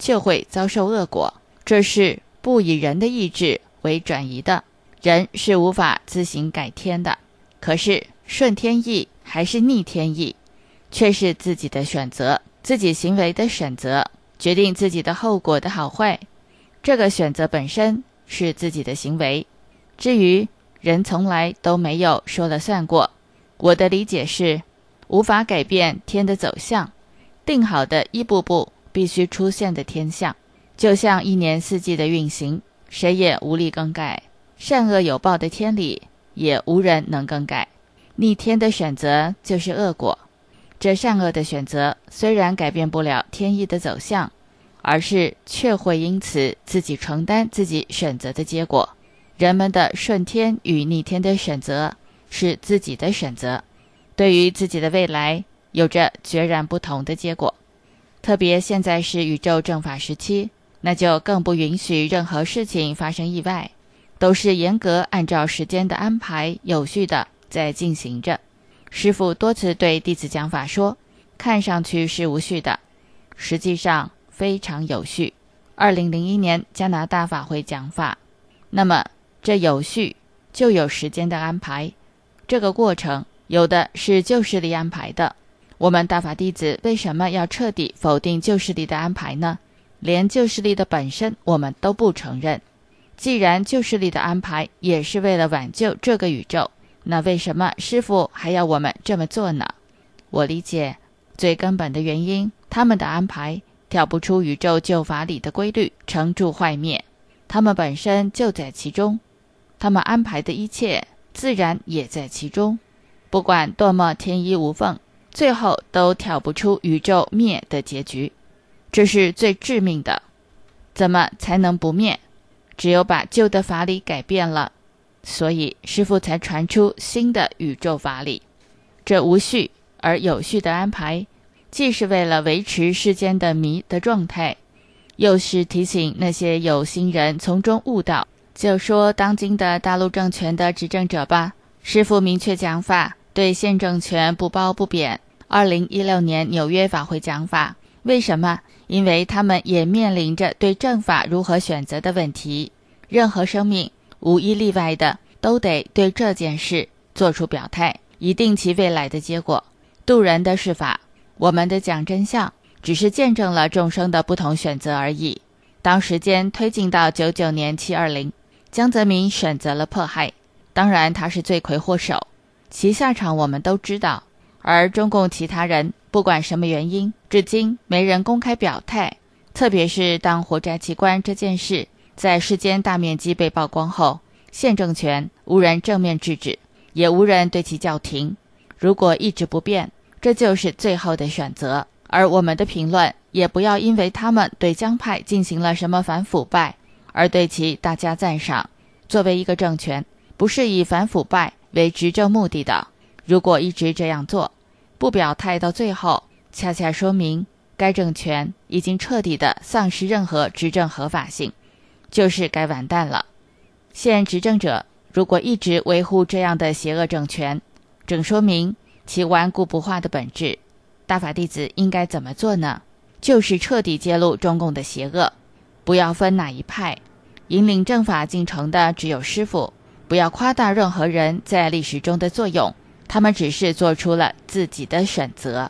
就会遭受恶果，这是不以人的意志为转移的，人是无法自行改天的。可是顺天意还是逆天意，却是自己的选择，自己行为的选择，决定自己的后果的好坏。这个选择本身是自己的行为，至于人从来都没有说了算过。我的理解是，无法改变天的走向，定好的一步步必须出现的天象，就像一年四季的运行，谁也无力更改，善恶有报的天理也无人能更改。逆天的选择就是恶果，这善恶的选择虽然改变不了天意的走向，而是却会因此自己承担自己选择的结果。人们的顺天与逆天的选择是自己的选择，对于自己的未来有着决然不同的结果。特别现在是宇宙正法时期，那就更不允许任何事情发生意外，都是严格按照时间的安排有序的在进行着。师父多次对弟子讲法说，看上去是无序的，实际上非常有序。二零零一年加拿大法会讲法，那么这有序就有时间的安排，这个过程有的是旧势力安排的。我们大法弟子为什么要彻底否定旧势力的安排呢？连旧势力的本身我们都不承认。既然旧势力的安排也是为了挽救这个宇宙，那为什么师父还要我们这么做呢？我理解最根本的原因，他们的安排跳不出宇宙救法理的规律，成住坏灭，他们本身就在其中，他们安排的一切自然也在其中，不管多么天衣无缝，最后都跳不出宇宙灭的结局，这是最致命的。怎么才能不灭？只有把旧的法理改变了，所以师父才传出新的宇宙法理。这无序而有序的安排，既是为了维持世间的迷的状态，又是提醒那些有心人从中悟道。就说当今的大陆政权的执政者吧，师父明确讲法，对现政权不褒不贬。二零一六年纽约法会讲法，为什么？因为他们也面临着对正法如何选择的问题。任何生命无一例外的都得对这件事做出表态，以定其未来的结果。渡人的是法，我们的讲真相只是见证了众生的不同选择而已。当时间推进到九九年七二零，江泽民选择了迫害，当然他是罪魁祸首，其下场我们都知道。而中共其他人不管什么原因，至今没人公开表态。特别是当活摘器官这件事在世间大面积被曝光后，现政权无人正面制止，也无人对其叫停。如果一直不变，这就是最后的选择。而我们的评论也不要因为他们对江派进行了什么反腐败而对其大加赞赏。作为一个政权，不是以反腐败为执政目的的，如果一直这样做，不表态到最后，恰恰说明该政权已经彻底的丧失任何执政合法性，就是该完蛋了。现执政者如果一直维护这样的邪恶政权，正说明其顽固不化的本质。大法弟子应该怎么做呢？就是彻底揭露中共的邪恶，不要分哪一派，引领正法进程的只有师父，不要夸大任何人在历史中的作用，他们只是做出了自己的选择。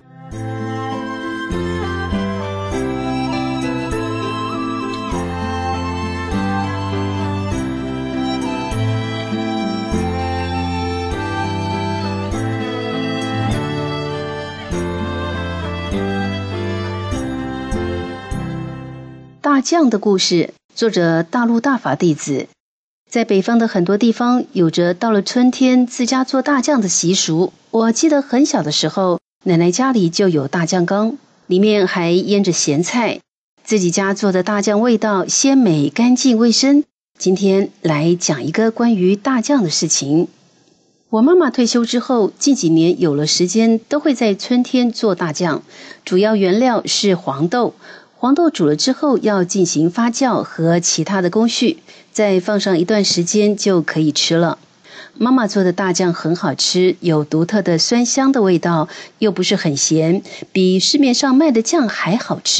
大将的故事，作者大陆大法弟子。在北方的很多地方有着到了春天自家做大酱的习俗。我记得很小的时候，奶奶家里就有大酱缸，里面还腌着咸菜。自己家做的大酱味道鲜美、干净、卫生。今天来讲一个关于大酱的事情。我妈妈退休之后，近几年有了时间，都会在春天做大酱。主要原料是黄豆，黄豆煮了之后要进行发酵和其他的工序，再放上一段时间就可以吃了。妈妈做的大酱很好吃，有独特的酸香的味道，又不是很咸，比市面上卖的酱还好吃。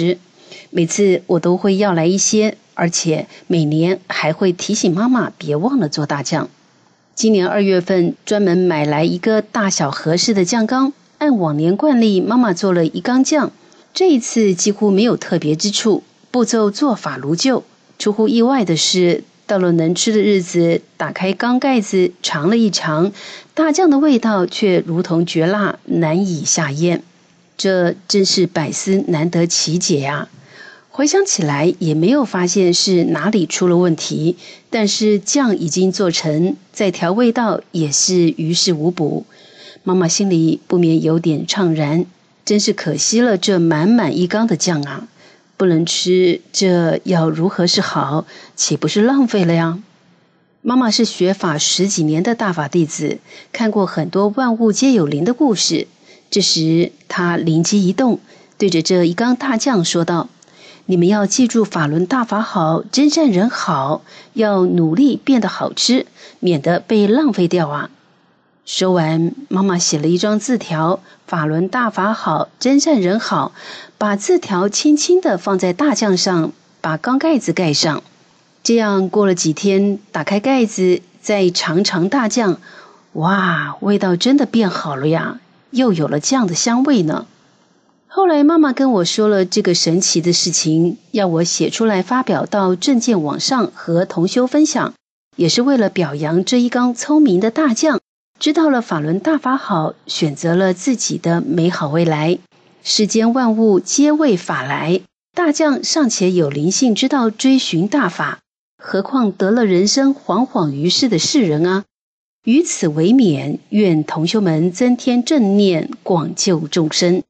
每次我都会要来一些，而且每年还会提醒妈妈别忘了做大酱。今年二月份专门买来一个大小合适的酱缸，按往年惯例，妈妈做了一缸酱。这一次几乎没有特别之处，步骤做法如旧。出乎意外的是，到了能吃的日子，打开缸盖子尝了一尝，大酱的味道却如同绝辣，难以下咽。这真是百思难得其解呀！回想起来也没有发现是哪里出了问题，但是酱已经做成，再调味道也是于事无补。妈妈心里不免有点怅然，真是可惜了这满满一缸的酱啊！不能吃，这要如何是好？岂不是浪费了呀？妈妈是学法十几年的大法弟子，看过很多万物皆有灵的故事。这时她灵机一动，对着这一缸大酱说道：你们要记住法轮大法好，真善人好，要努力变得好吃，免得被浪费掉啊！说完，妈妈写了一张字条：法轮大法好，真善人好，把字条轻轻地放在大酱上，把缸盖子盖上。这样过了几天，打开盖子，再尝尝大酱，哇，味道真的变好了呀，又有了酱的香味呢。后来妈妈跟我说了这个神奇的事情，要我写出来发表到正见网上和同修分享，也是为了表扬这一缸聪明的大酱，知道了法轮大法好，选择了自己的美好未来。世间万物皆为法来，大酱尚且有灵性知道追寻大法，何况得了人生惶惶于世的世人啊！于此为勉，愿同修们增添正念，广救众生。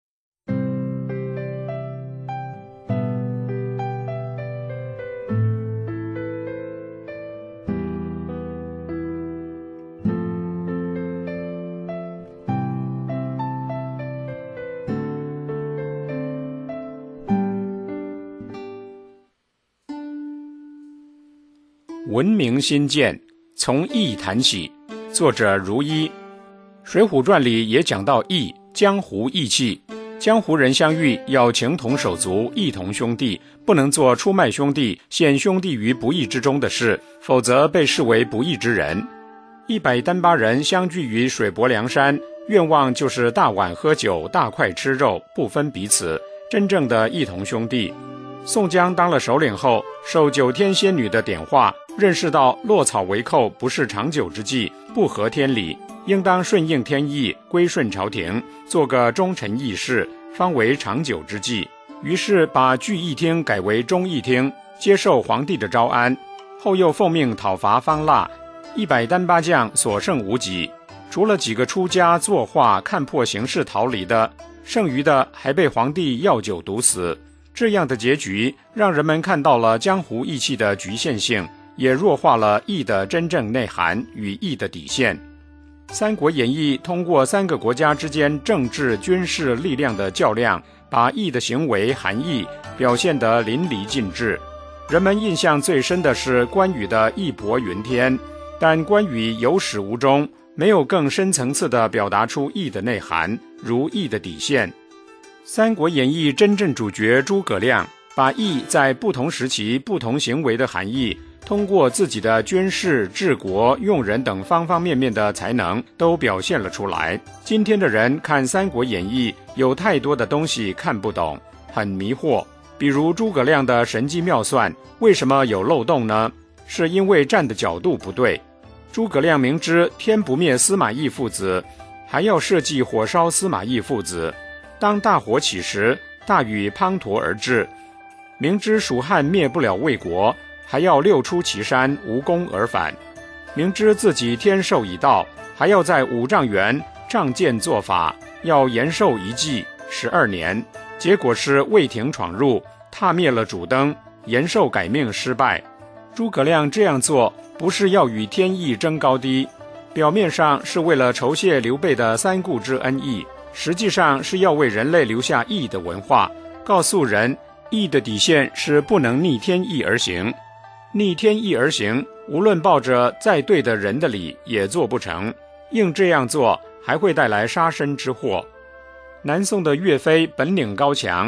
文明新建，从义谈起。作者如一。水浒传里也讲到义，江湖义气。江湖人相遇要情同手足，义同兄弟，不能做出卖兄弟、陷兄弟于不义之中的事，否则被视为不义之人。一百单八人相聚于水泊梁山，愿望就是大碗喝酒，大块吃肉，不分彼此，真正的义同兄弟。宋江当了首领后，受九天仙女的点化，认识到落草为寇不是长久之计，不合天理，应当顺应天意，归顺朝廷，做个忠臣义士，方为长久之计。于是把聚义厅改为忠义厅，接受皇帝的招安。后又奉命讨伐方腊，一百单八将所剩无几，除了几个出家作画看破形势逃离的，剩余的还被皇帝药酒毒死。这样的结局让人们看到了江湖义气的局限性，也弱化了义的真正内涵与义的底线。三国演义通过三个国家之间政治军事力量的较量，把义的行为含义表现得淋漓尽致。人们印象最深的是关羽的义薄云天，但关羽有始无终，没有更深层次地表达出义的内涵，如义的底线。三国演义真正主角诸葛亮把义在不同时期不同行为的含义，通过自己的军事、治国、用人等方方面面的才能都表现了出来。今天的人看三国演义有太多的东西看不懂，很迷惑。比如诸葛亮的神机妙算为什么有漏洞呢？是因为站的角度不对。诸葛亮明知天不灭司马懿父子，还要设计火烧司马懿父子。当大火起时，大雨滂沱而至，明知蜀汉灭不了魏国，还要溜出岐山，无功而返。明知自己天寿已到，还要在五丈原仗剑做法，要延寿一纪十二年。结果是魏廷闯入，踏灭了主灯，延寿改命失败。诸葛亮这样做不是要与天意争高低，表面上是为了酬谢刘备的三顾之恩义，实际上是要为人类留下义的文化，告诉人义的底线是不能逆天意而行。逆天意而行，无论抱着再对的人的理也做不成，硬这样做还会带来杀身之祸。南宋的岳飞本领高强，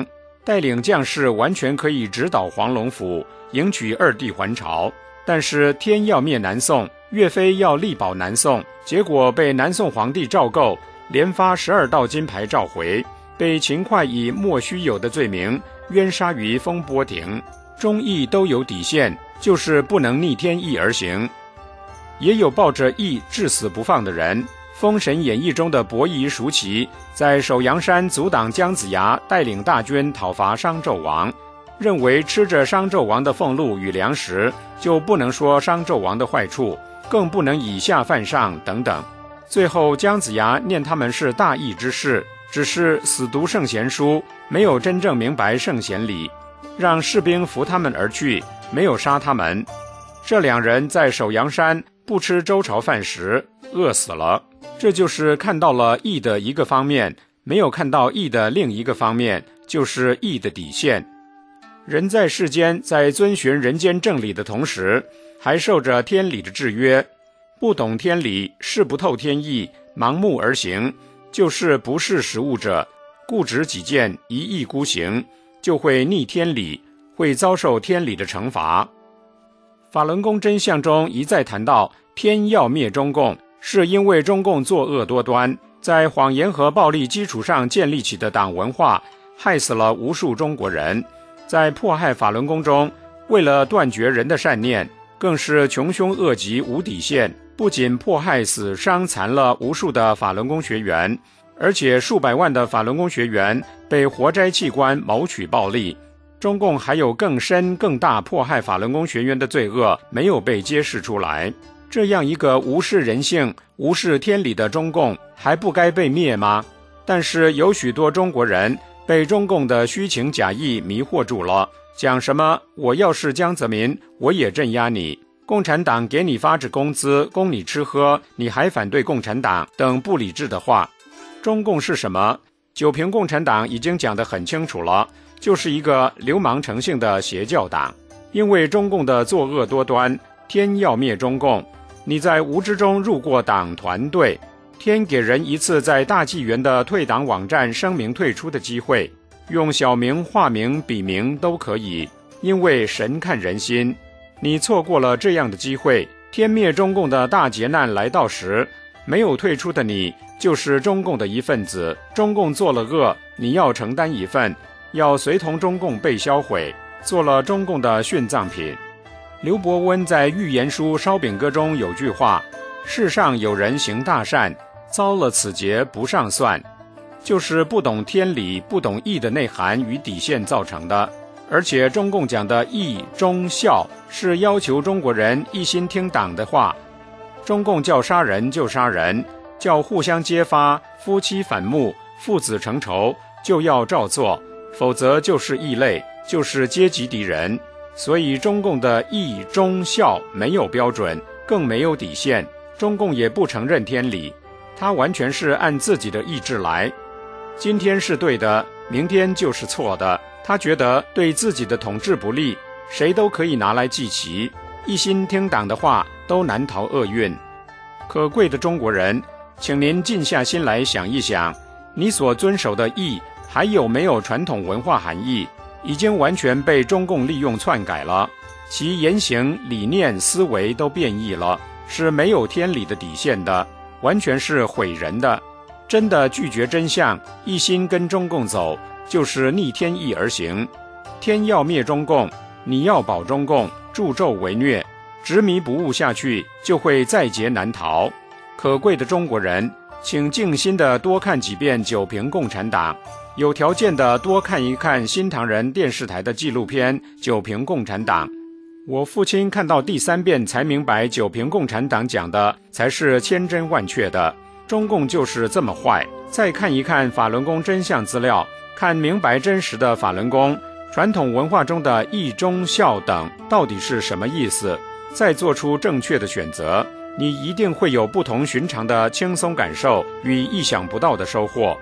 带领将士完全可以直捣黄龙府，迎娶二弟还朝。但是天要灭南宋，岳飞要力保南宋，结果被南宋皇帝赵构连发十二道金牌召回，被秦桧以莫须有的罪名冤杀于风波亭。忠义都有底线，就是不能逆天意而行。也有抱着义至死不放的人。《封神演义》中的伯夷叔齐在首阳山阻挡姜子牙带领大军讨伐商纣王，认为吃着商纣王的俸禄与粮食，就不能说商纣王的坏处，更不能以下犯上等等。最后姜子牙念他们是大义之士，只是死读圣贤书，没有真正明白圣贤理，让士兵扶他们而去，没有杀他们。这两人在首阳山不吃周朝饭食，饿死了。这就是看到了义的一个方面，没有看到义的另一个方面，就是义的底线。人在世间，在遵循人间正理的同时，还受着天理的制约。不懂天理，视不透天意，盲目而行，就是不识时务者，固执己见，一意孤行，就会逆天理，会遭受天理的惩罚。法轮功真相中一再谈到，天要灭中共，是因为中共作恶多端，在谎言和暴力基础上建立起的党文化，害死了无数中国人。在迫害法轮功中，为了断绝人的善念，更是穷凶恶极无底线，不仅迫害死伤残了无数的法轮功学员，而且数百万的法轮功学员被活摘器官谋取暴利。中共还有更深更大迫害法轮功学员的罪恶没有被揭示出来。这样一个无视人性、无视天理的中共，还不该被灭吗？但是有许多中国人被中共的虚情假意迷惑住了，讲什么我要是江泽民，我也镇压你，共产党给你发着工资供你吃喝，你还反对共产党等不理智的话。中共是什么？九平共产党已经讲得很清楚了，就是一个流氓成性的邪教党。因为中共的作恶多端，天要灭中共，你在无知中入过党团队，天给人一次在大纪元的退党网站声明退出的机会，用小名、化名、笔名都可以，因为神看人心。你错过了这样的机会，天灭中共的大劫难来到时，没有退出的你就是中共的一份子，中共做了恶，你要承担一份，要随同中共被销毁，做了中共的殉葬品。刘伯温在《预言书·烧饼歌》中有句话，世上有人行大善，遭了此劫不上算，就是不懂天理、不懂义的内涵与底线造成的。而且中共讲的义、忠、孝，是要求中国人一心听党的话。中共叫杀人就杀人，叫互相揭发、夫妻反目、父子成仇，就要照做，否则就是异类，就是阶级敌人。所以中共的义、忠、孝没有标准，更没有底线。中共也不承认天理，他完全是按自己的意志来。今天是对的，明天就是错的。他觉得对自己的统治不利，谁都可以拿来祭旗，一心听党的话，都难逃厄运。可贵的中国人，请您静下心来想一想，你所遵守的义还有没有传统文化含义？已经完全被中共利用篡改了，其言行、理念、思维都变异了，是没有天理的底线的，完全是毁人的。真的拒绝真相，一心跟中共走，就是逆天意而行。天要灭中共，你要保中共，助纣为虐，执迷不悟下去，就会在劫难逃。可贵的中国人，请静心的多看几遍九评共产党，有条件的多看一看新唐人电视台的纪录片《九评共产党》。我父亲看到第三遍才明白，九评共产党讲的才是千真万确的，中共就是这么坏。再看一看法轮功真相资料，看明白真实的法轮功传统文化中的义、忠、孝等到底是什么意思，再做出正确的选择，你一定会有不同寻常的轻松感受与意想不到的收获。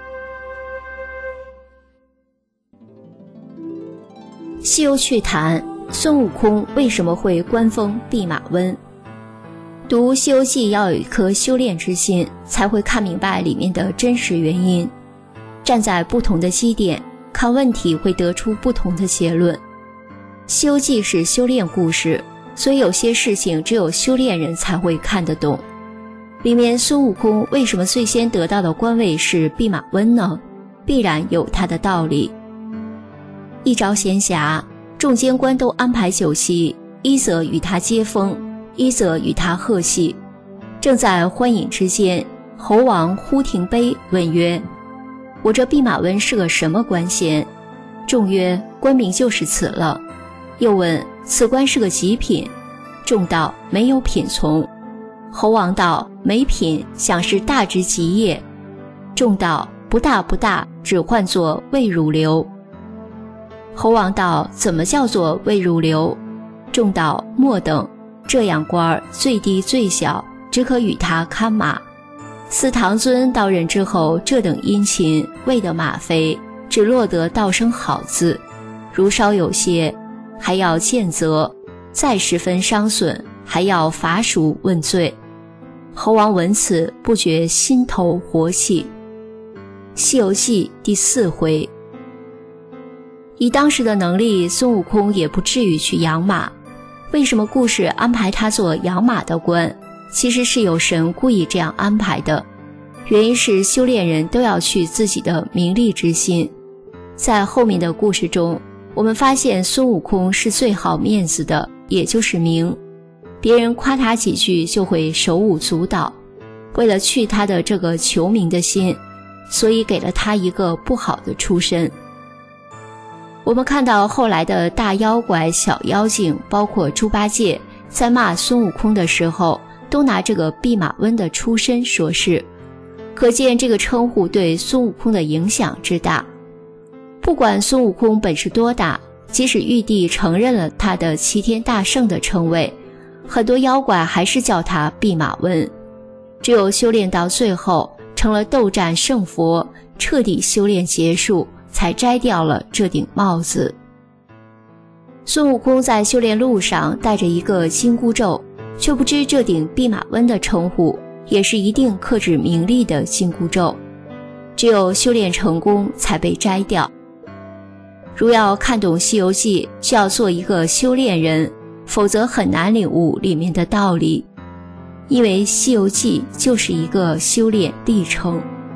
西游趣谈：孙悟空为什么会观风弼马温？读《西游记》要有一颗修炼之心，才会看明白里面的真实原因。站在不同的基点， 看问题会得出不同的结论。《西游记》是修炼故事，所以有些事情只有修炼人才会看得懂。里面孙悟空为什么最先得到的官位是弼马温呢？必然有他的道理。一朝闲暇，众监官都安排酒席，一则与他接风，一则与他贺喜。正在欢饮之间，猴王忽停杯，问曰：我这弼马温是个什么官衔？众曰：官名就是此了。又问：此官是个极品？众道：没有品从。猴王道：没品，想是大之极也。众道：不大不大，只唤作未入流。猴王道：怎么叫做未入流？众道：莫等，这样官最低最小，只可与他看马。司唐尊到任之后，这等殷勤，为得马肥，只落得道声好字，如稍有些，还要见责；再十分伤损，还要罚赎问罪。猴王闻此，不觉心头活气。西游记第四回，以当时的能力，孙悟空也不至于去养马。为什么故事安排他做养马的官？其实是有神故意这样安排的，原因是修炼人都要去自己的名利之心。在后面的故事中，我们发现孙悟空是最好面子的，也就是名，别人夸他几句就会手舞足蹈。为了去他的这个求名的心，所以给了他一个不好的出身。我们看到后来的大妖怪、小妖精，包括猪八戒，在骂孙悟空的时候，都拿这个弼马温的出身说事，可见这个称呼对孙悟空的影响之大。不管孙悟空本事多大，即使玉帝承认了他的齐天大圣的称谓，很多妖怪还是叫他弼马温。只有修炼到最后，成了斗战胜佛，彻底修炼结束，才摘掉了这顶帽子。孙悟空在修炼路上带着一个紧箍咒，却不知这顶弼马温的称呼也是一定克制名利的紧箍咒，只有修炼成功才被摘掉。如要看懂《西游记》，就要做一个修炼人，否则很难领悟里面的道理，因为《西游记》就是一个修炼历程。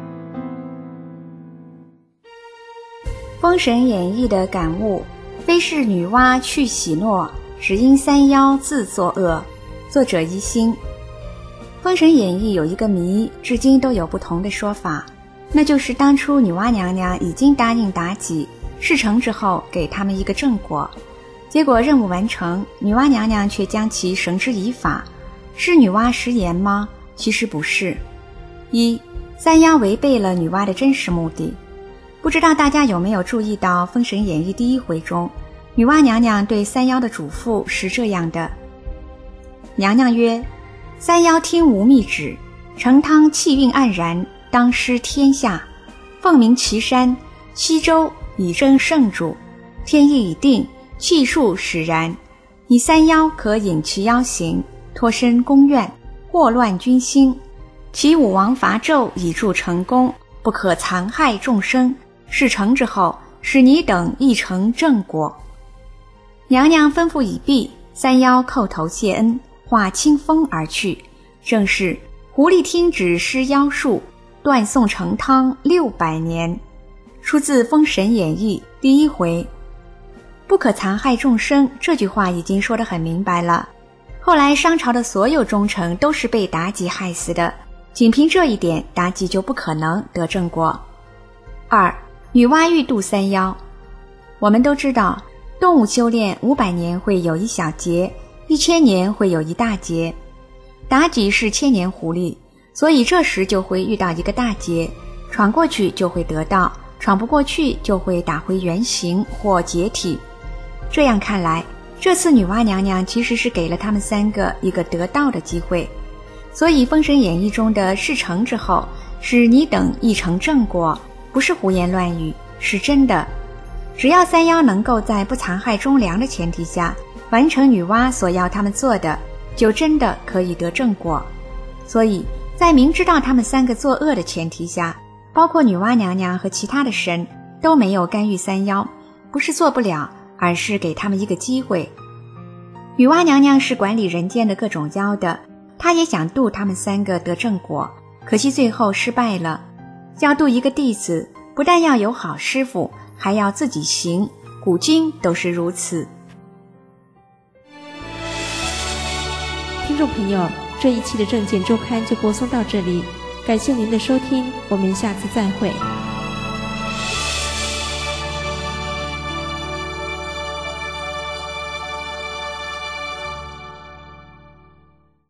《封神演义》的感悟，非是女娲去喜诺，只因三妖自作恶。作者一心。《封神演义》有一个谜，至今都有不同的说法，那就是当初女娲娘娘已经答应妲己，事成之后给他们一个正果，结果任务完成，女娲娘娘却将其绳之以法，是女娲食言吗？其实不是。一，三妖违背了女娲的真实目的。不知道大家有没有注意到《封神演义》第一回中，女娲娘娘对三妖的嘱咐是这样的：娘娘曰，三妖听吾密旨，成汤气运黯然，当失天下，奉明岐山西周，以争圣主，天意已定，气数使然，你三妖可引其妖行，脱身宫苑，祸乱军心，其武王伐纣以助成功，不可残害众生，事成之后，使你等亦成正果。娘娘吩咐已毕，三妖叩头谢恩，化清风而去。正是狐狸听旨施妖术，断送成汤六百年。出自《封神演义》第一回。不可残害众生，这句话已经说得很明白了。后来商朝的所有忠臣都是被妲己害死的，仅凭这一点，妲己就不可能得正果。二，女娲欲度三妖。我们都知道，动物修炼五百年会有一小劫，一千年会有一大劫。妲己是千年狐狸，所以这时就会遇到一个大劫，闯过去就会得到，闯不过去就会打回原形或解体。这样看来，这次女娲娘娘其实是给了他们三个一个得道的机会。所以《封神演义》中的事成之后，使你等亦成正果，不是胡言乱语，是真的。只要三妖能够在不残害忠良的前提下，完成女娲所要他们做的，就真的可以得正果。所以在明知道他们三个作恶的前提下，包括女娲娘娘和其他的神都没有干预三妖，不是做不了，而是给他们一个机会。女娲娘娘是管理人间的各种妖的，她也想渡他们三个得正果，可惜最后失败了。要渡一个弟子，不但要有好师傅，还要自己行，古今都是如此。 听众朋友，这一期的证件周刊就播送到这里，感谢您的收听，我们下次再会。